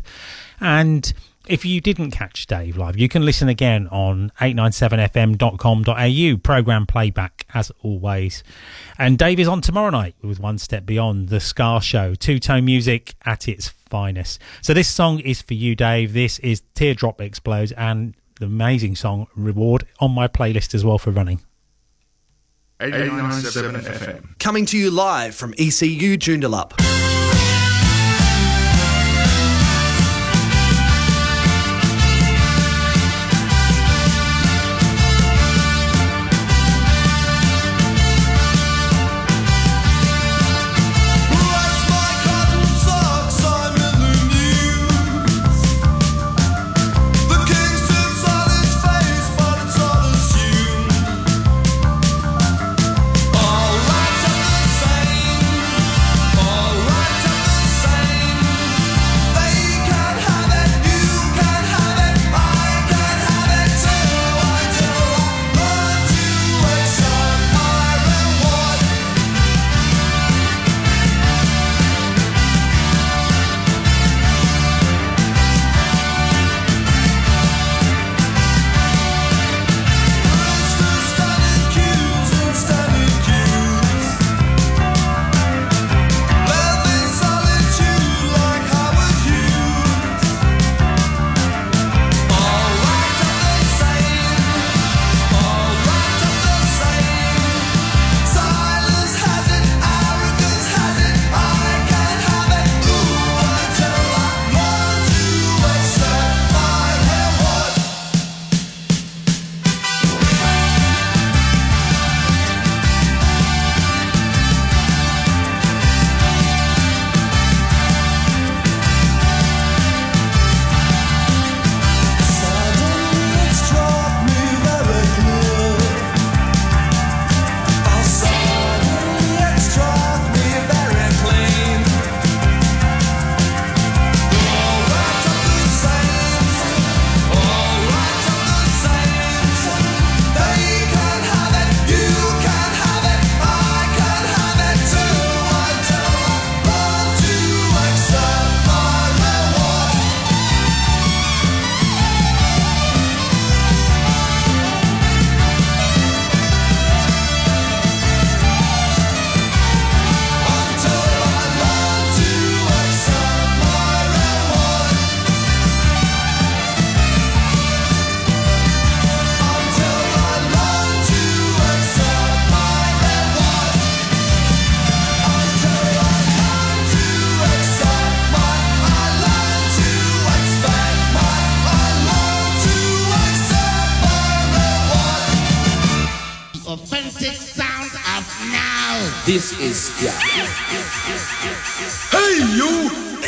And if you didn't catch Dave live, you can listen again on eight nine seven f m dot com dot a u, programme playback as always. And Dave is on tomorrow night with One Step Beyond, the Scar Show, two-tone music at its finest. So this song is for you, Dave. This is Teardrop Explodes, and the amazing song Reward on my playlist as well for running. eighty-nine point seven F M. Coming to you live from E C U Joondalup. All This is Ska. Hey, you!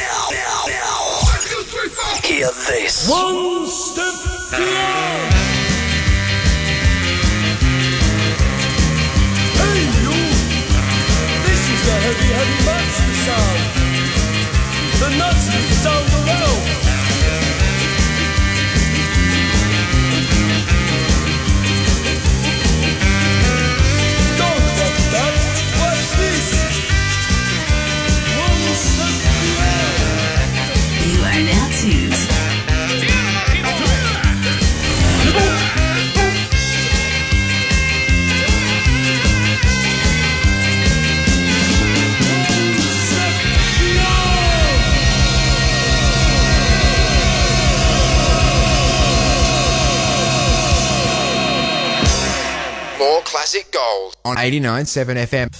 Hear this. One step beyond. Hey, you! This is the heavy, heavy monster sound. The nuttiest sound around. Don't stop that. What's this? One step beyond. You are now tuned. More classic gold on eighty-nine point seven F M.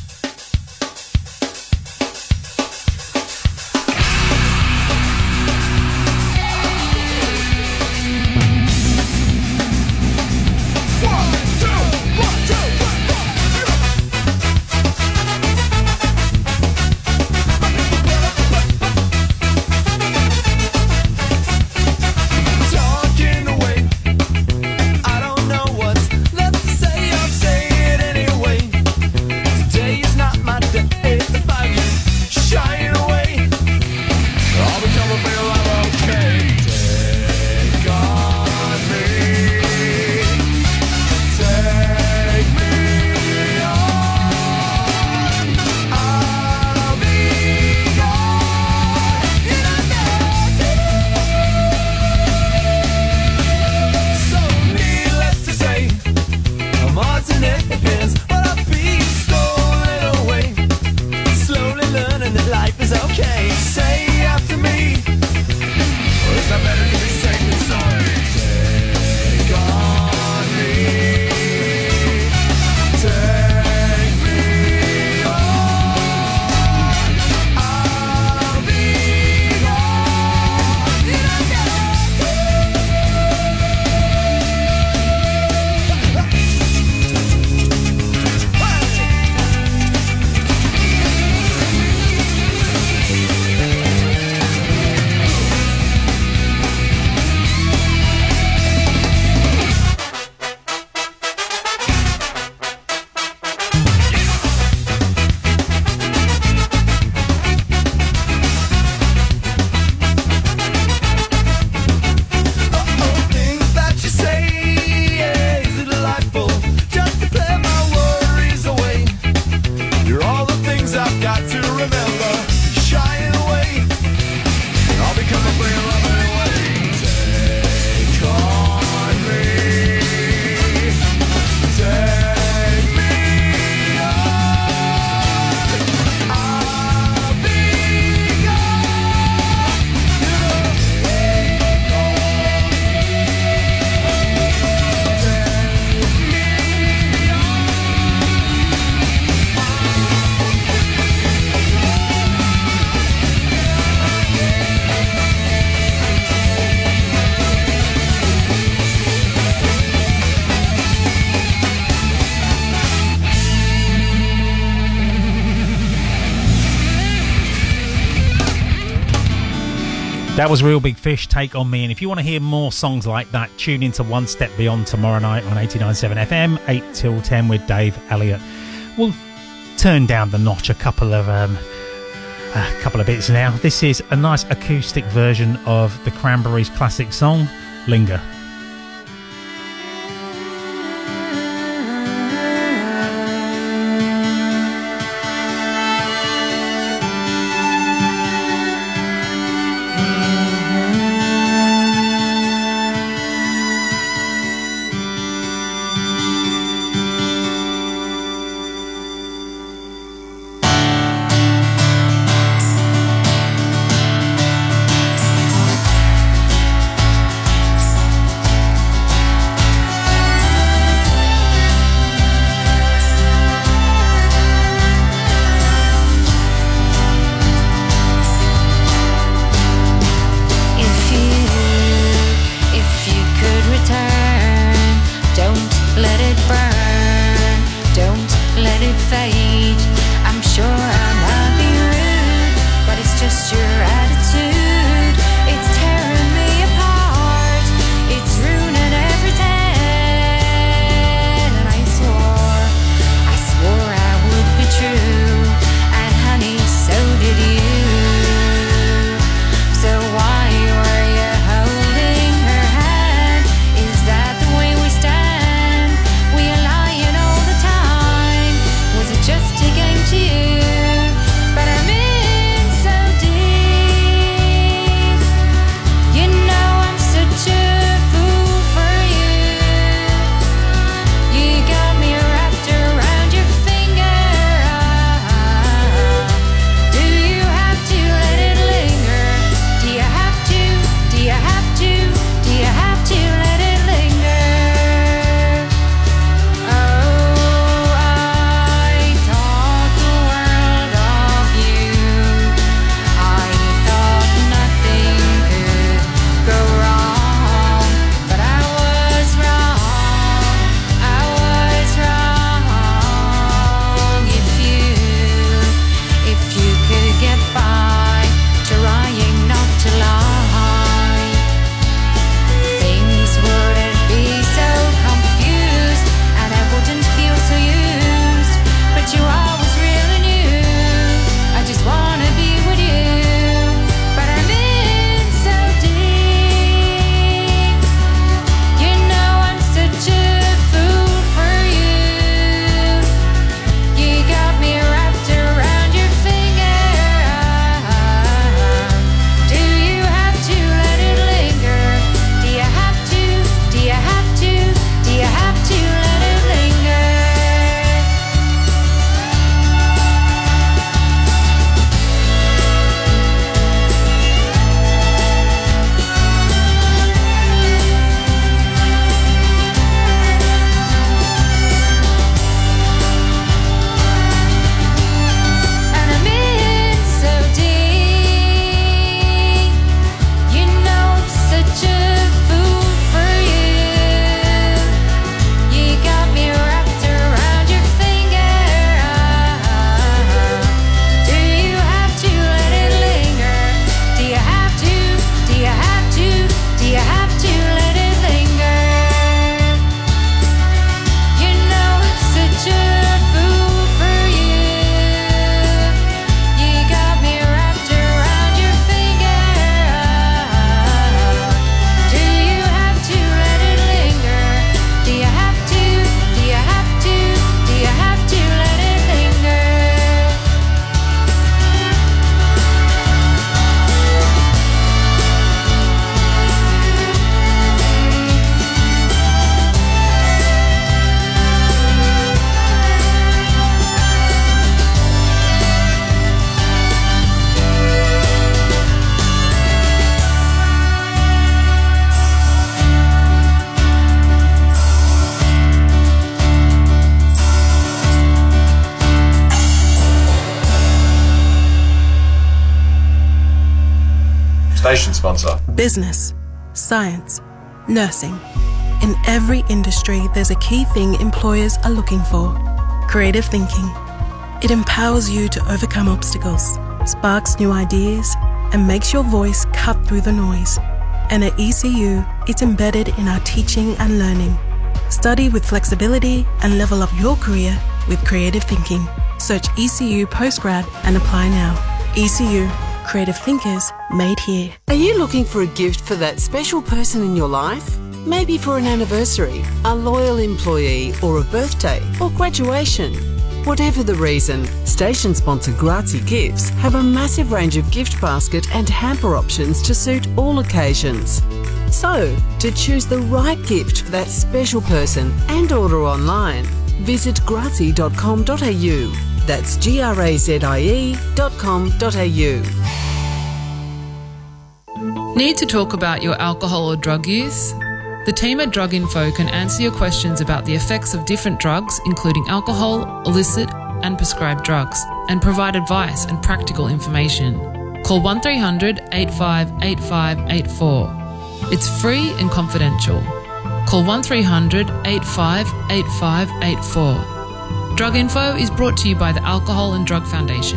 Talking away. I don't know what's left to say. I'll say it anyway. Today is not my day. It's about you. Shine away. I'll become a real life. Okay. Take on me. Take me on. I'll be gone in a So needless to say, I'm alternate pins, but I've been stolen away. Slowly learning that life is okay. Say after me, or is that better to be safe than sorry? Take on me, take me on. I'll be gone in a things that you say, yeah, is it delightful just to play my worries away? You're all the things I've got to remember. Shying away, I'll become a real lover anyway. Take on me, take me on. I'll be That was Real Big Fish, Take On Me. And if you want to hear more songs like that, tune into One Step Beyond tomorrow night on eighty-nine point seven F M, eight till ten with Dave Elliott. We'll turn down the notch a couple of um, a couple of bits now. This is a nice acoustic version of the Cranberries' classic song, Linger. Linger. Station sponsor. Business, science, nursing. In every industry, there's a key thing employers are looking for: creative thinking. It empowers you to overcome obstacles, sparks new ideas, and makes your voice cut through the noise. And at E C U, it's embedded in our teaching and learning. Study with flexibility and level up your career with creative thinking. Search E C U Postgrad and apply now. E C U, creative thinkers made here. Are you looking for a gift for that special person in your life? Maybe for an anniversary, a loyal employee, or a birthday, or graduation. Whatever the reason, station sponsor Grazie Gifts have a massive range of gift basket and hamper options to suit all occasions. So, to choose the right gift for that special person and order online, visit grazie dot com dot a u. That's G R A Z I E dot com dot a u. Need to talk about your alcohol or drug use? The team at Drug Info can answer your questions about the effects of different drugs, including alcohol, illicit and prescribed drugs, and provide advice and practical information. Call one three hundred, eight five eight five eight four. It's free and confidential. Call one three hundred, eight five eight five eight four. Drug Info is brought to you by the Alcohol and Drug Foundation.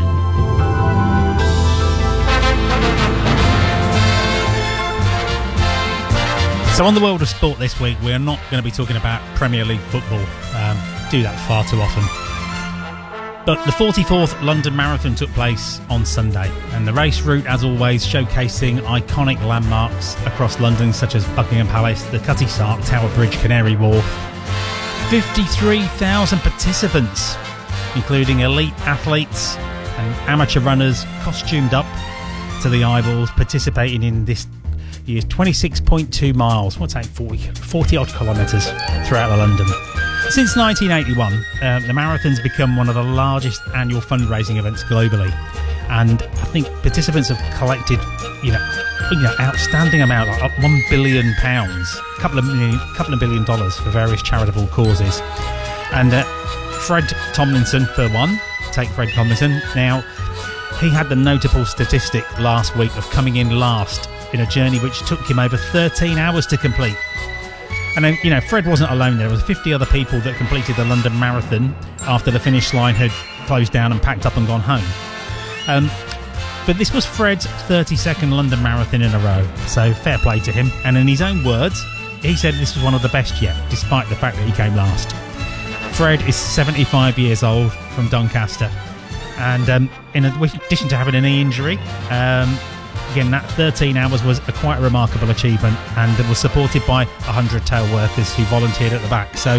So on the world of sport this week, we're not going to be talking about Premier League football. Um, do that far too often. But the forty-fourth London Marathon took place on Sunday, and the race route, as always, showcasing iconic landmarks across London, such as Buckingham Palace, the Cutty Sark, Tower Bridge, Canary Wharf. fifty-three thousand participants, including elite athletes and amateur runners, costumed up to the eyeballs, participating in this year's twenty-six point two miles, what's that, forty, forty odd kilometres throughout London. Since nineteen eighty-one, uh, the marathon's become one of the largest annual fundraising events globally, and I think participants have collected, you know, you know, outstanding amount, like one billion pounds, a couple of million, couple of billion dollars for various charitable causes. And uh, Fred Tomlinson, for one, take Fred Tomlinson. Now, he had the notable statistic last week of coming in last in a journey which took him over thirteen hours to complete. And then, you know, Fred wasn't alone there. There was fifty other people that completed the London Marathon after the finish line had closed down and packed up and gone home. Um, but this was Fred's thirty-second London Marathon in a row, so fair play to him. And in his own words, he said this was one of the best yet, despite the fact that he came last. Fred is seventy-five years old, from Doncaster, and um, in addition to having a knee injury, um, again, that thirteen hours was a quite a remarkable achievement, and it was supported by one hundred tail workers who volunteered at the back. So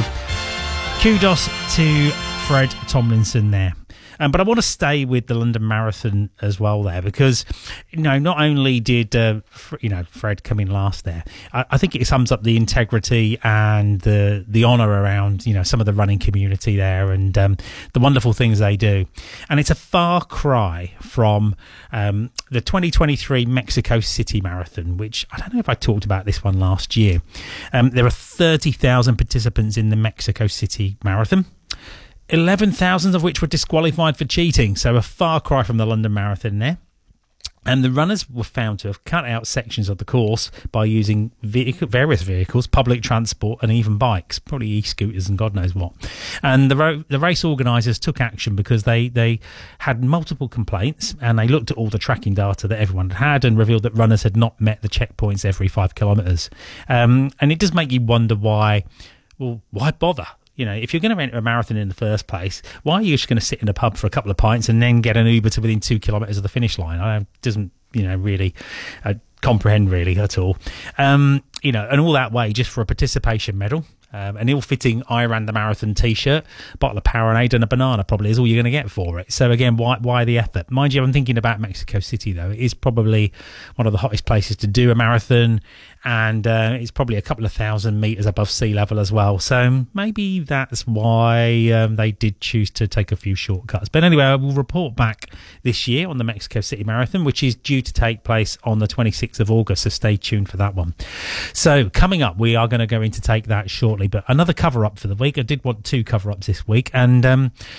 kudos to Fred Tomlinson there. Um, but I want to stay with the London Marathon as well there, because, you know, not only did, uh, you know, Fred come in last there, I, I think it sums up the integrity and the the honour around, you know, some of the running community there, and um, the wonderful things they do. And it's a far cry from um, the twenty twenty-three Mexico City Marathon, which I don't know if I talked about this one last year. Um, there are thirty thousand participants in the Mexico City Marathon, eleven thousand of which were disqualified for cheating, so a far cry from the London Marathon there. And the runners were found to have cut out sections of the course by using vehicle, various vehicles, public transport and even bikes, probably e-scooters and God knows what. And the, ro- the race organisers took action because they, they had multiple complaints, and they looked at all the tracking data that everyone had had and revealed that runners had not met the checkpoints every five kilometres. Um, and it does make you wonder why, well, why bother? You know, if you're going to enter a marathon in the first place, why are you just going to sit in a pub for a couple of pints and then get an Uber to within two kilometres of the finish line? I doesn't, you know, really uh, comprehend really at all. Um, you know, and all that way just for a participation medal, um, an ill-fitting I ran the marathon T-shirt, a bottle of Powerade and a banana probably is all you're going to get for it. So again, why why the effort? Mind you, I'm thinking about Mexico City though. It is probably one of the hottest places to do a marathon, and uh, it's probably a couple of thousand metres above sea level as well. So maybe that's why um, they did choose to take a few shortcuts. But anyway, I will report back this year on the Mexico City Marathon, which is due to take place on the twenty-sixth of August, so stay tuned for that one. So coming up, we are going to go in to take that shortly. But another cover-up for the week. I did want two cover-ups this week, and um,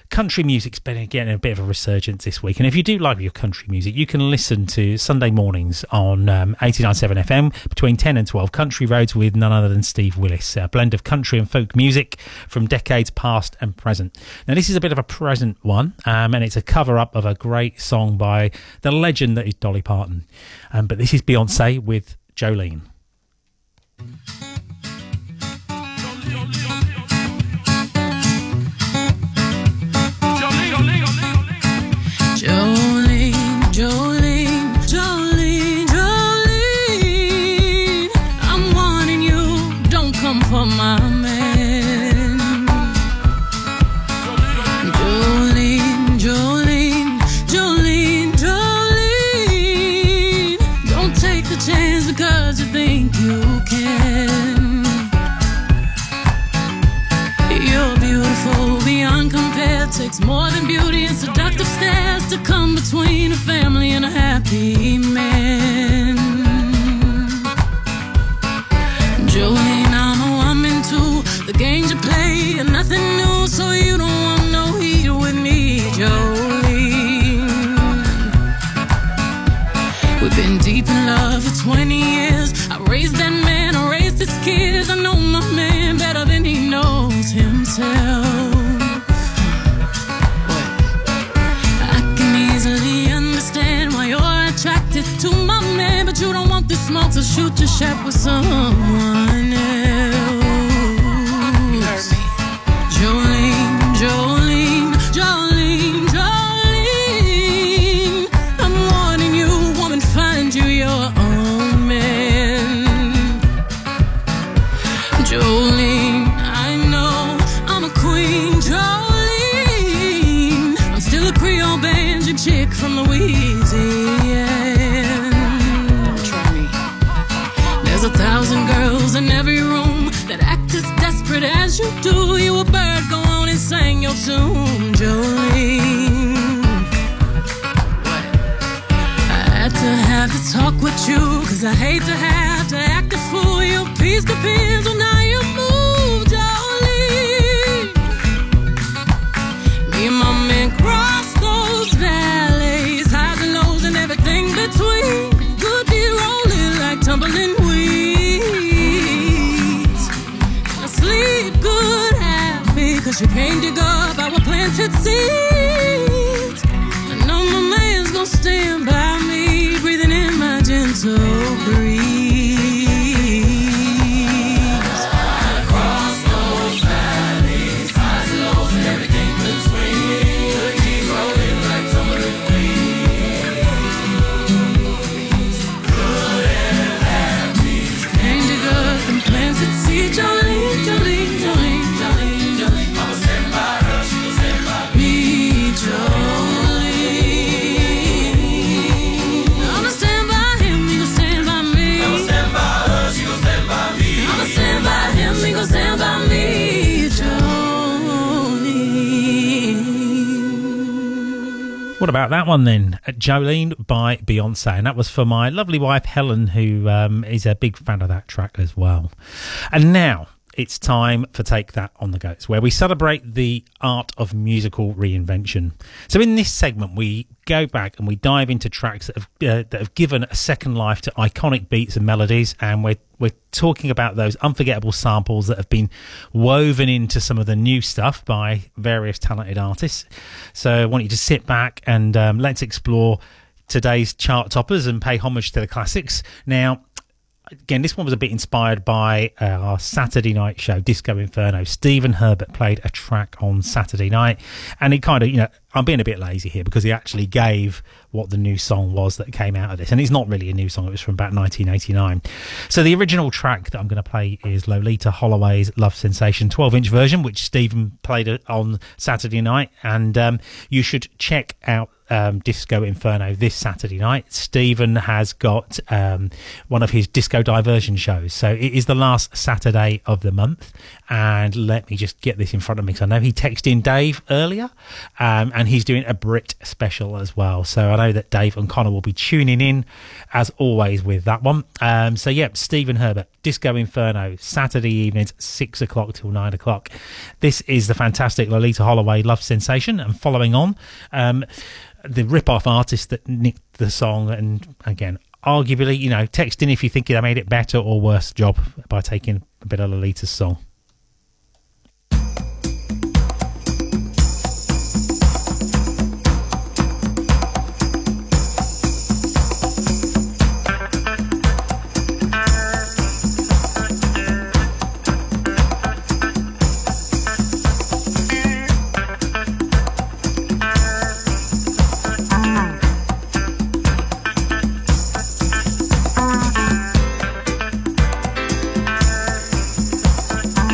country music's been getting a bit of a resurgence this week, and if you do like your country music, you can listen to Sunday mornings on um, eighty-nine point seven F M between ten and twelve, Country Roads with none other than Steve Willis, a blend of country and folk music from decades past and present. Now, this is a bit of a present one, um, and it's a cover-up of a great song by the legend that is Dolly Parton. Um, but this is Beyonce with Jolene. Jolene, Jolene, Jolene, Jolene, I'm warning you, don't come for my man. Jolene, Jolene, Jolene, Jolene, don't take the chance because you think you can. You're beautiful beyond compare, takes more than beauty and seductive stares to come between a family and a happy man. Jolene, I'm a woman too. The games you play are nothing new, so you don't want no heat with me, Jolene. We've been deep in love for twenty years. I raised that man, I raised his kids. I know my man better than he knows himself. Attracted to my man, but you don't want this smoke, so shoot your shot with someone else. You heard me. Jolene, Jolene, Jolene, Jolene, I'm warning you, woman, find you your own man. Jolene, I know I'm a queen. Jolene, I'm still a Creole banjo chick from Louisiana. There's a thousand girls in every room that act as desperate as you do. You a bird, go on and sing your tune, Jolene. I had to have to talk with you, cause I hate to have to act a fool. Your peace depends on how you move, Jolene. Me and my man cross those valleys, highs and lows and everything between. Good be rolling like tumbling weeds. Now sleep good, happy, cause you can't dig up our planted seeds. I know my man's gonna stand by me, breathing in my gentle breeze. Across those valleys, highs and lows and everything between. Good be rolling like tumbling weeds. Good and happy, can't dig up and planted seeds. Jolene, Jolene, Jolene, Jolene, Jolene, I'ma stand by her, she gon' stand by me, Jolene. I'ma stand by him, he gon' stand by me. I'ma stand by her, she gon' stand by me. I'ma stand by him, he gon' stand by me, Jolene. What about that one then? Jolene by Beyonce. And that was for my lovely wife, Helen, who um, is a big fan of that track as well. And now it's time for Take That on the Goats, where we celebrate the art of musical reinvention. So in this segment, we go back and we dive into tracks that have, uh, that have given a second life to iconic beats and melodies, and we're we're talking about those unforgettable samples that have been woven into some of the new stuff by various talented artists. So I want you to sit back and um, let's explore today's chart toppers and pay homage to the classics. Now, again, this one was a bit inspired by uh, our Saturday night show, Disco Inferno. Stephen Herbert played a track on Saturday night, and it kind of, you know, I'm being a bit lazy here because he actually gave what the new song was that came out of this, and it's not really a new song, it was from about nineteen eighty-nine. So the original track that I'm going to play is Lolita Holloway's Love Sensation twelve inch version, which Stephen played on Saturday night, and um, you should check out Um, Disco Inferno this Saturday night. Stephen has got um, one of his disco diversion shows, so it is the last Saturday of the month. And let me just get this in front of me, because I know he texted in Dave earlier, um, and he's doing a Brit special as well. So I know that Dave and Connor will be tuning in, as always, with that one. Um, so, yeah, Stephen Herbert, Disco Inferno, Saturday evenings, six o'clock till nine o'clock. This is the fantastic Lolita Holloway Love Sensation. And following on, um, the rip-off artist that nicked the song, and, again, arguably, you know, text in if you think they made it better or worse job by taking a bit of Lolita's song. Thank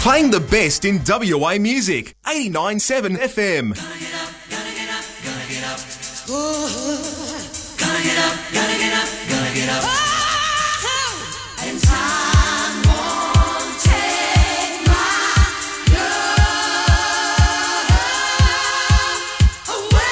Playing the best in W A music. eighty-nine point seven F M. Gotta get up, gotta get up, gotta get up. Gotta get up, gotta get up, gotta get up. And time won't take my love away.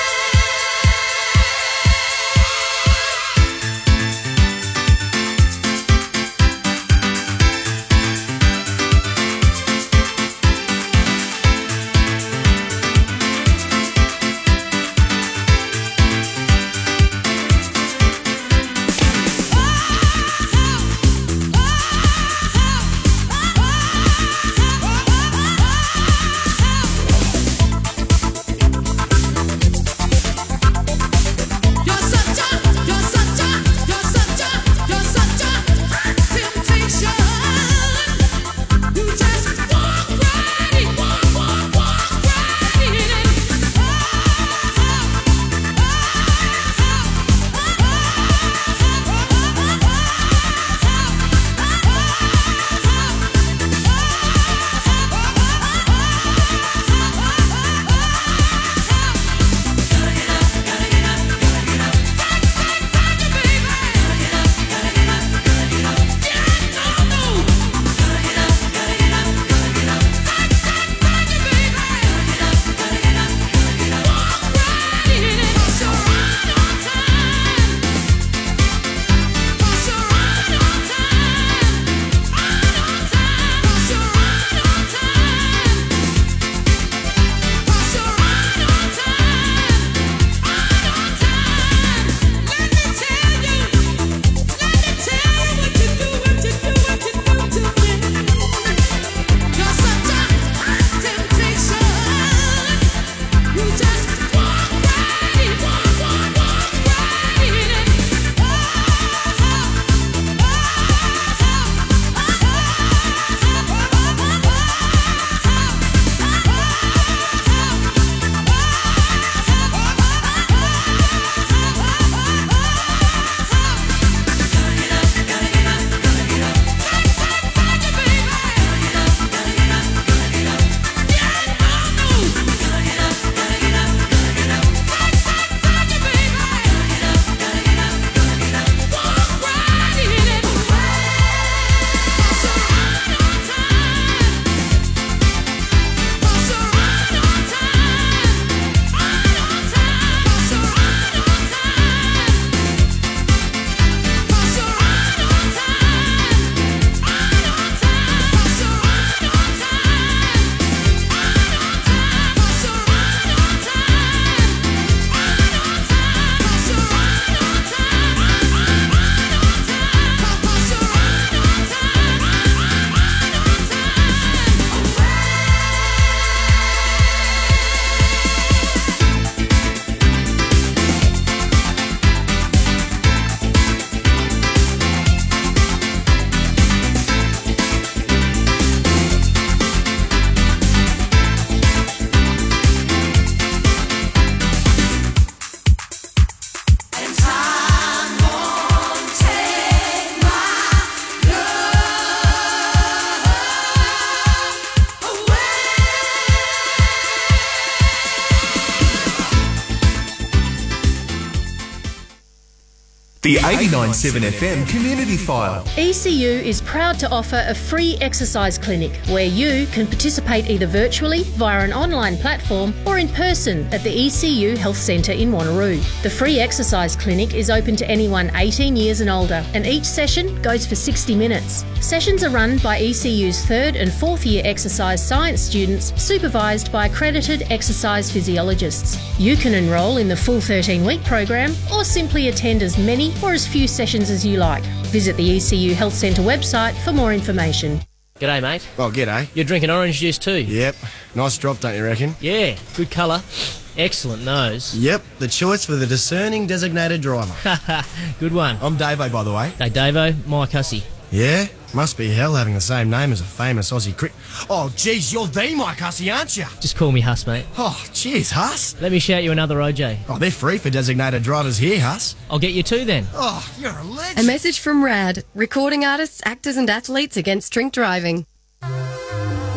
The eighty-nine point seven F M Community File. E C U is proud to offer a free exercise clinic where you can participate either virtually via an online platform or in person at the E C U Health Centre in Wanneroo. The free exercise clinic is open to anyone eighteen years and older, and each session goes for sixty minutes. Sessions are run by E C U's third and fourth year exercise science students, supervised by accredited exercise physiologists. You can enrol in the full thirteen week program or simply attend as many or as few sessions as you like. Visit the E C U Health Centre website for more information. G'day, mate. Oh, g'day. You're drinking orange juice too? Yep. Nice drop, don't you reckon? Yeah, good colour. Excellent nose. Yep, the choice for the discerning designated driver. Good one. I'm Davo, by the way. Hey, Davo, Mike Hussey. Yeah? Must be hell having the same name as a famous Aussie cricket... Oh, geez, you're the Mike Hussey, aren't you? Just call me Huss, mate. Oh, cheers, Huss. Let me shout you another O J. Oh, they're free for designated drivers here, Huss. I'll get you two then. Oh, you're a legend. A message from RAD, recording artists, actors and athletes against drink driving.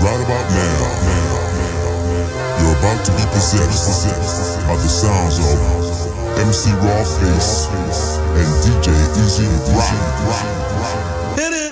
Right about now, you're about to be possessed by the sounds of M C Rawface and D J Easy Rock. Hit it!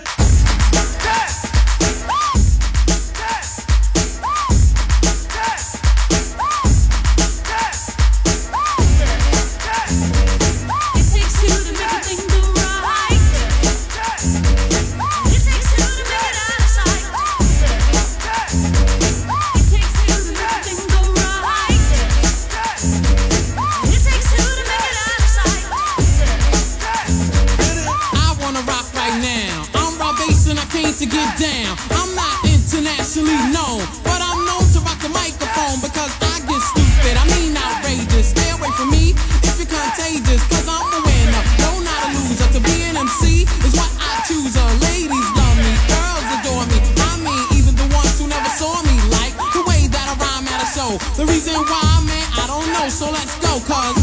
To get down, I'm not internationally known, but I'm known to rock the microphone because I get stupid, I mean outrageous. Stay away from me if you're contagious, cause I'm a winner, no not a loser. To be an M C is what I choose. Uh, ladies love me, girls adore me, I mean even the ones who never saw me like the way that I rhyme at a show. The reason why, man, I don't know, so let's go, cause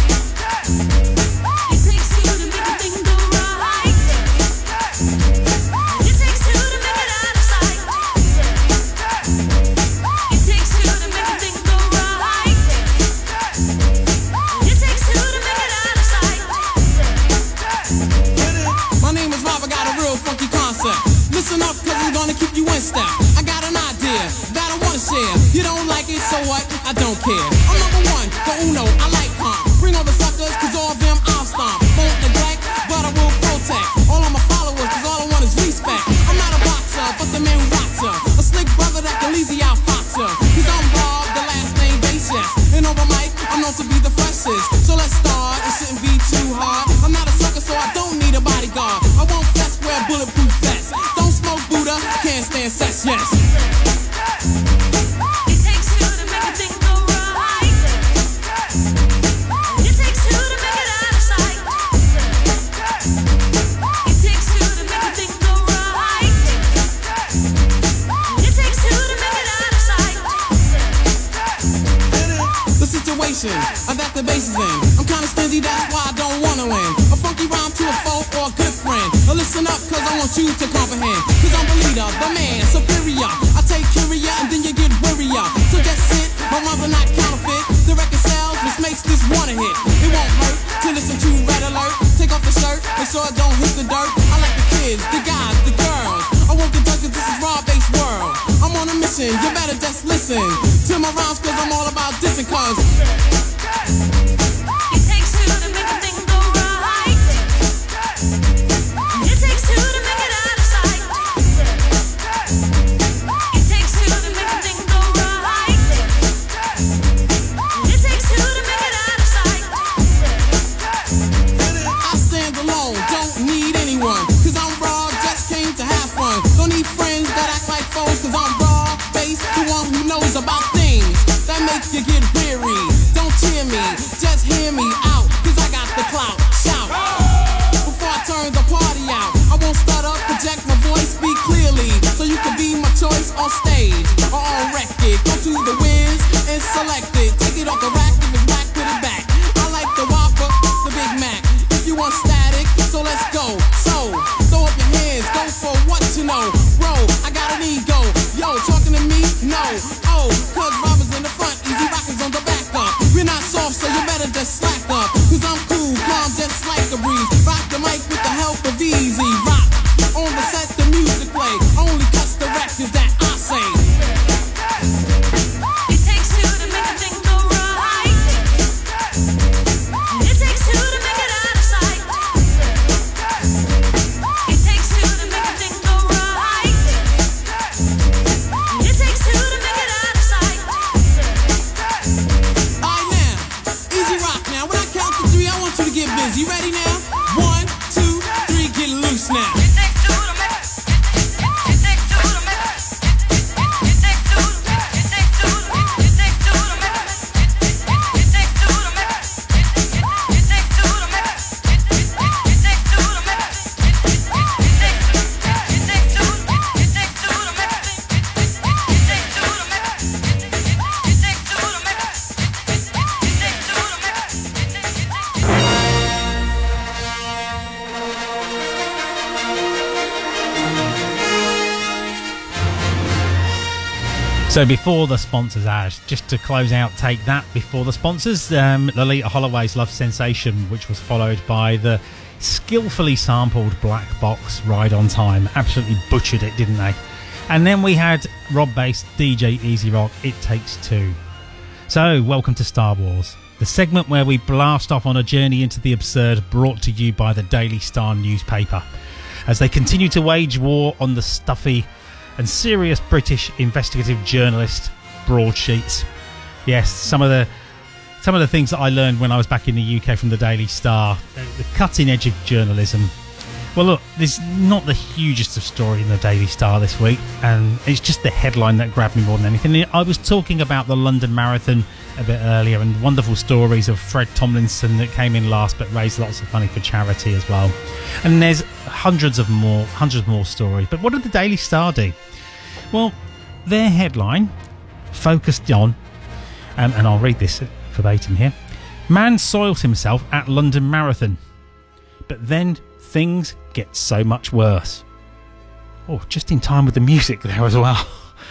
listen up, cause it's gonna keep you in step. I got an idea that I wanna share. You don't like it, so what? I don't care. I'm number one, the uno, I like calm. Bring all the suckers, cause all of them I'll stomp. Won't neglect, but I will protect all of my followers, cause all I want is respect. I'm not a boxer, but the man who rocks her. A slick brother that can easy out fox her. Cause I'm Rob, the last name Basis. And over mic, I'm known to be the freshest. So let's start, it shouldn't be too hard. I'm not a sucker, so I don't need a bodyguard. I won't fess, wear bulletproof vests. Don't smoke Buddha, can't stand sex, yes. It takes two to make a thing go right. It takes two to make it out of sight. It takes two to make a thing go right. It takes two to make it out of sight. The situation that the bass is in, I'm kinda stingy, that's why I don't wanna win. A funky rhyme to a foe or a good friend. Now listen up, cause I want you to comprehend. Cause I'm the leader, the man, superior. I take curia and then you get wearier. So that's it, my rhymes are not counterfeit. The record sells, which makes this one a hit. It won't hurt to listen to Red Alert. Take off the shirt, make sure it don't hit the dirt. I like the kids, the guys, the girls. I won't get cause this is raw-based world. I'm on a mission, you better just listen to my rhymes, cause I'm all about dissing, cause it takes two to make a thing go right. It takes two to make it out of sight. It takes two to make a thing go right. It takes two to make it out of sight. I stand alone, don't need anyone, cause I'm raw, just came to have fun. Don't need friends that act like foes, cause I'm raw, based, the one who knows about things that make you get weary. Don't cheer me, just hear me out, cause I got the clout. Shout before I turn the party out. I won't stutter, project my voice, speak clearly, so you can be my choice on stage or on record. Go to the Wiz and select it. Take it off the rack, if it's whack, put it back. I like the Whopper, the Big Mac. If you want static, so let's go. So throw up your hands, go for what you know. Bro, I got an ego. Yo, talking to me? No. Oh, cause Robbers in the front, Easy Rockers on the back up. We're not soft, so you better just slack up. Cause I'm cool, calm, just like a breeze. Rock the mic with the help of Easy Rock. On the set, the music play. Only cuts the records that I say. It takes two to make a thing go right. It takes two to make it out of sight. It takes two to make a thing go right. It takes two to make it out of sight. Alright now, Easy Rock now. When I So before the sponsors ad, just to close out, take that before the sponsors, um, Lolita Holloway's Love Sensation, which was followed by the skillfully sampled Black Box Ride on Time. Absolutely butchered it, didn't they? And then we had Rob Bass, D J Easy Rock, It Takes Two. So, welcome to Star Wars, the segment where we blast off on a journey into the absurd, brought to you by the Daily Star newspaper, as they continue to wage war on the stuffy and serious British investigative journalist broadsheets. Yes, some of the some of the things that I learned when I was back in the U K from the Daily Star, the cutting edge of journalism. Well, look, there's not the hugest of story in the Daily Star this week, and it's just the headline that grabbed me more than anything. I was talking about the London Marathon a bit earlier, and wonderful stories of Fred Tomlinson that came in last but raised lots of money for charity as well. And there's hundreds of more, hundreds more stories. But what did the Daily Star do? Well, their headline focused on, um, and I'll read this verbatim here: man soils himself at London Marathon, but then things get so much worse. Oh, just in time with the music there as well.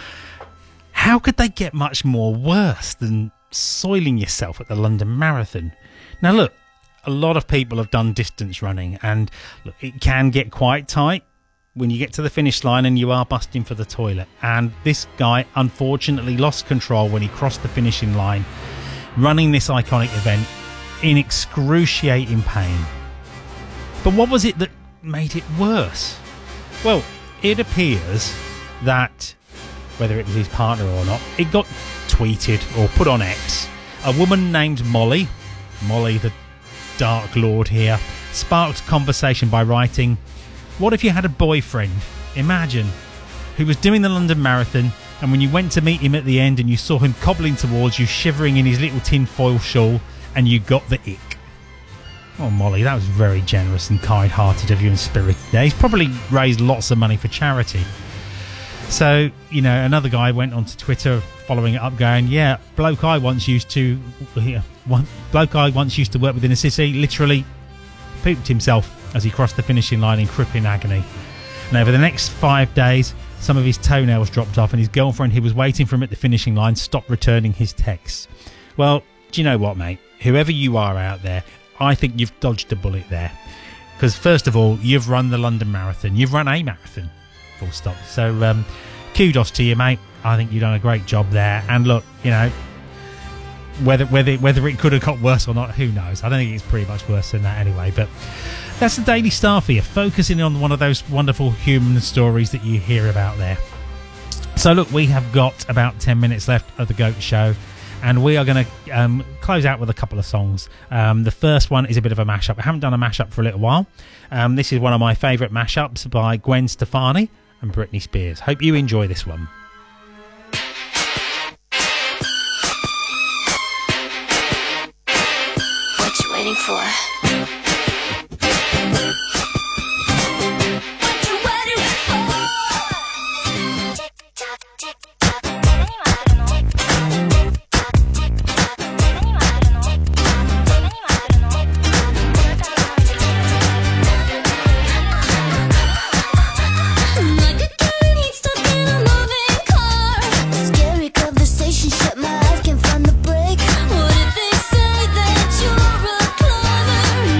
How could they get much more worse than soiling yourself at the London Marathon? Now look, a lot of people have done distance running, and look, it can get quite tight when you get to the finish line and you are busting for the toilet. And this guy unfortunately lost control when he crossed the finishing line, running this iconic event in excruciating pain. But what was it that made it worse? Well, it appears that, whether it was his partner or not, it got tweeted or put on X. A woman named Molly, Molly the Dark Lord here, sparked conversation by writing, "What if you had a boyfriend, imagine, who was doing the London Marathon, and when you went to meet him at the end and you saw him cobbling towards you, shivering in his little tinfoil shawl, and you got the ick." Oh, Molly, that was very generous and kind-hearted of you and spirited there. He's probably raised lots of money for charity. So, you know, another guy went onto Twitter following it up going, yeah, bloke I once used to, yeah, one, bloke I once used to work with in a city literally pooped himself as he crossed the finishing line in crippling agony. And over the next five days, some of his toenails dropped off, and his girlfriend, who was waiting for him at the finishing line, stopped returning his texts. Well, do you know what, mate? Whoever you are out there, I think you've dodged a bullet there. Because first of all, you've run the London Marathon. You've run a marathon, full stop. So um, kudos to you, mate. I think you've done a great job there. And look, you know, whether whether whether it could have got worse or not, who knows? I don't think it's pretty much worse than that anyway. But that's the Daily Star for you, focusing on one of those wonderful human stories that you hear about there. So look, we have got about ten minutes left of the Goat Show, and we are going to um, close out with a couple of songs. Um, the first one is a bit of a mashup. I haven't done a mashup for a little while. Um, this is one of my favourite mashups by Gwen Stefani and Britney Spears. Hope you enjoy this one. What you waiting for? Shut my eyes, can't find the break. What if they say that you're a clover?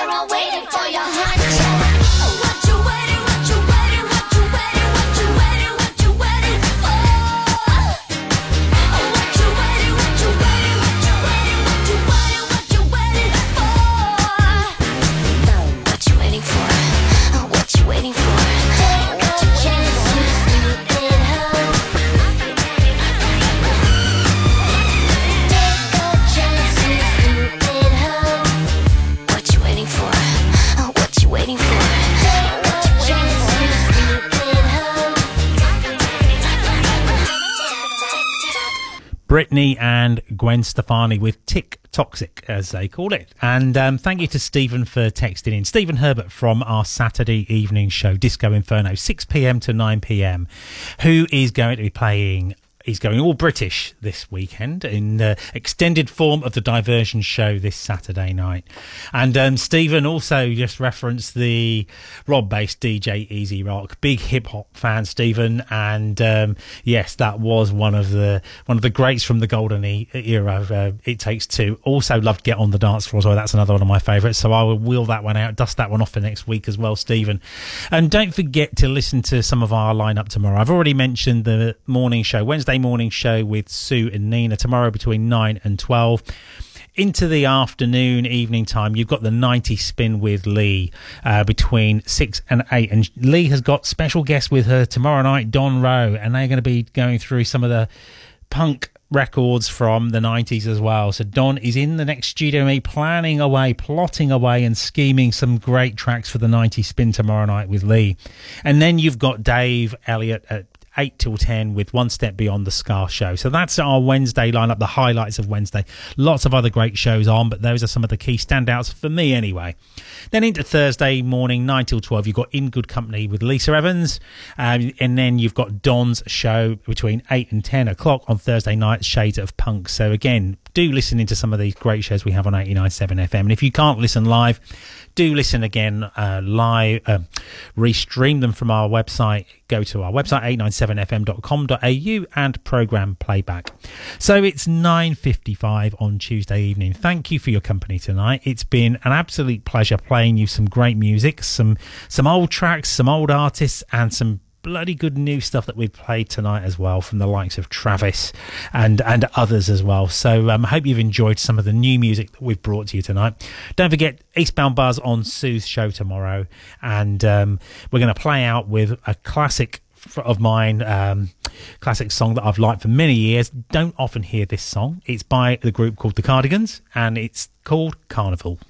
We're all waiting for your heart check. What you waiting, what you waiting, what you waiting, what you waiting, what you waiting for? What you waiting, what you waiting, what you waiting, what you waiting, what you waiting for? What you waiting for? What you waiting for? Take a chance, you stupid hoe. Take a chance, you stupid hoe. What you waiting for? What you waiting for? Take a chance, you stupid hoe. Britney and Gwen Stefani with Tick Toxic, as they call it. And um, thank you to Stephen for texting in. Stephen Herbert from our Saturday evening show, Disco Inferno, six p.m. to nine p.m, who is going to be playing... He's going all British this weekend in the extended form of the Diversion show this Saturday night. And um, Stephen also just referenced the Rob-based D J Easy Rock. Big hip-hop fan, Stephen. And um, yes, that was one of the one of the greats from the golden e- era. Uh, It Takes Two. Also loved Get on the Dance Floor as well. That's another one of my favourites. So I will wheel that one out, dust that one off for next week as well, Stephen. And don't forget to listen to some of our lineup tomorrow. I've already mentioned the morning show, Wednesday morning show with Sue and Nina tomorrow between nine and twelve. Into the afternoon, evening time, you've got the ninety spin with Lee uh, between six and eight. And Lee has got special guests with her tomorrow night, Don Rowe, and they're going to be going through some of the punk records from the nineties as well. So Don is in the next studio with me, planning away, plotting away and scheming some great tracks for the ninety spin tomorrow night with Lee. And then you've got Dave Elliott at eight till ten with One Step Beyond the Scar Show. So that's our Wednesday lineup, the highlights of Wednesday. Lots of other great shows on, but those are some of the key standouts for me anyway. Then into Thursday morning, nine till twelve, you've got In Good Company with Lisa Evans. Um, and then you've got Don's show between eight and ten o'clock on Thursday night, Shades of Punk. So again, do listen into some of these great shows we have on eighty-nine point seven F M. And if you can't listen live, do listen again uh, live, uh, restream them from our website. Go to our website, eight nine seven f m dot com dot a u, and programme playback. So it's nine fifty-five on Tuesday evening. Thank you for your company tonight. It's been an absolute pleasure playing you some great music, some some old tracks, some old artists, and some bloody good new stuff that we've played tonight as well from the likes of Travis and and others as well. So I um, hope you've enjoyed some of the new music that we've brought to you tonight. Don't forget Eastbound Buzz on Sue's show tomorrow, and um, we're going to play out with a classic of mine, um, classic song that I've liked for many years. Don't often hear this song. It's by the group called The Cardigans, and it's called Carnival.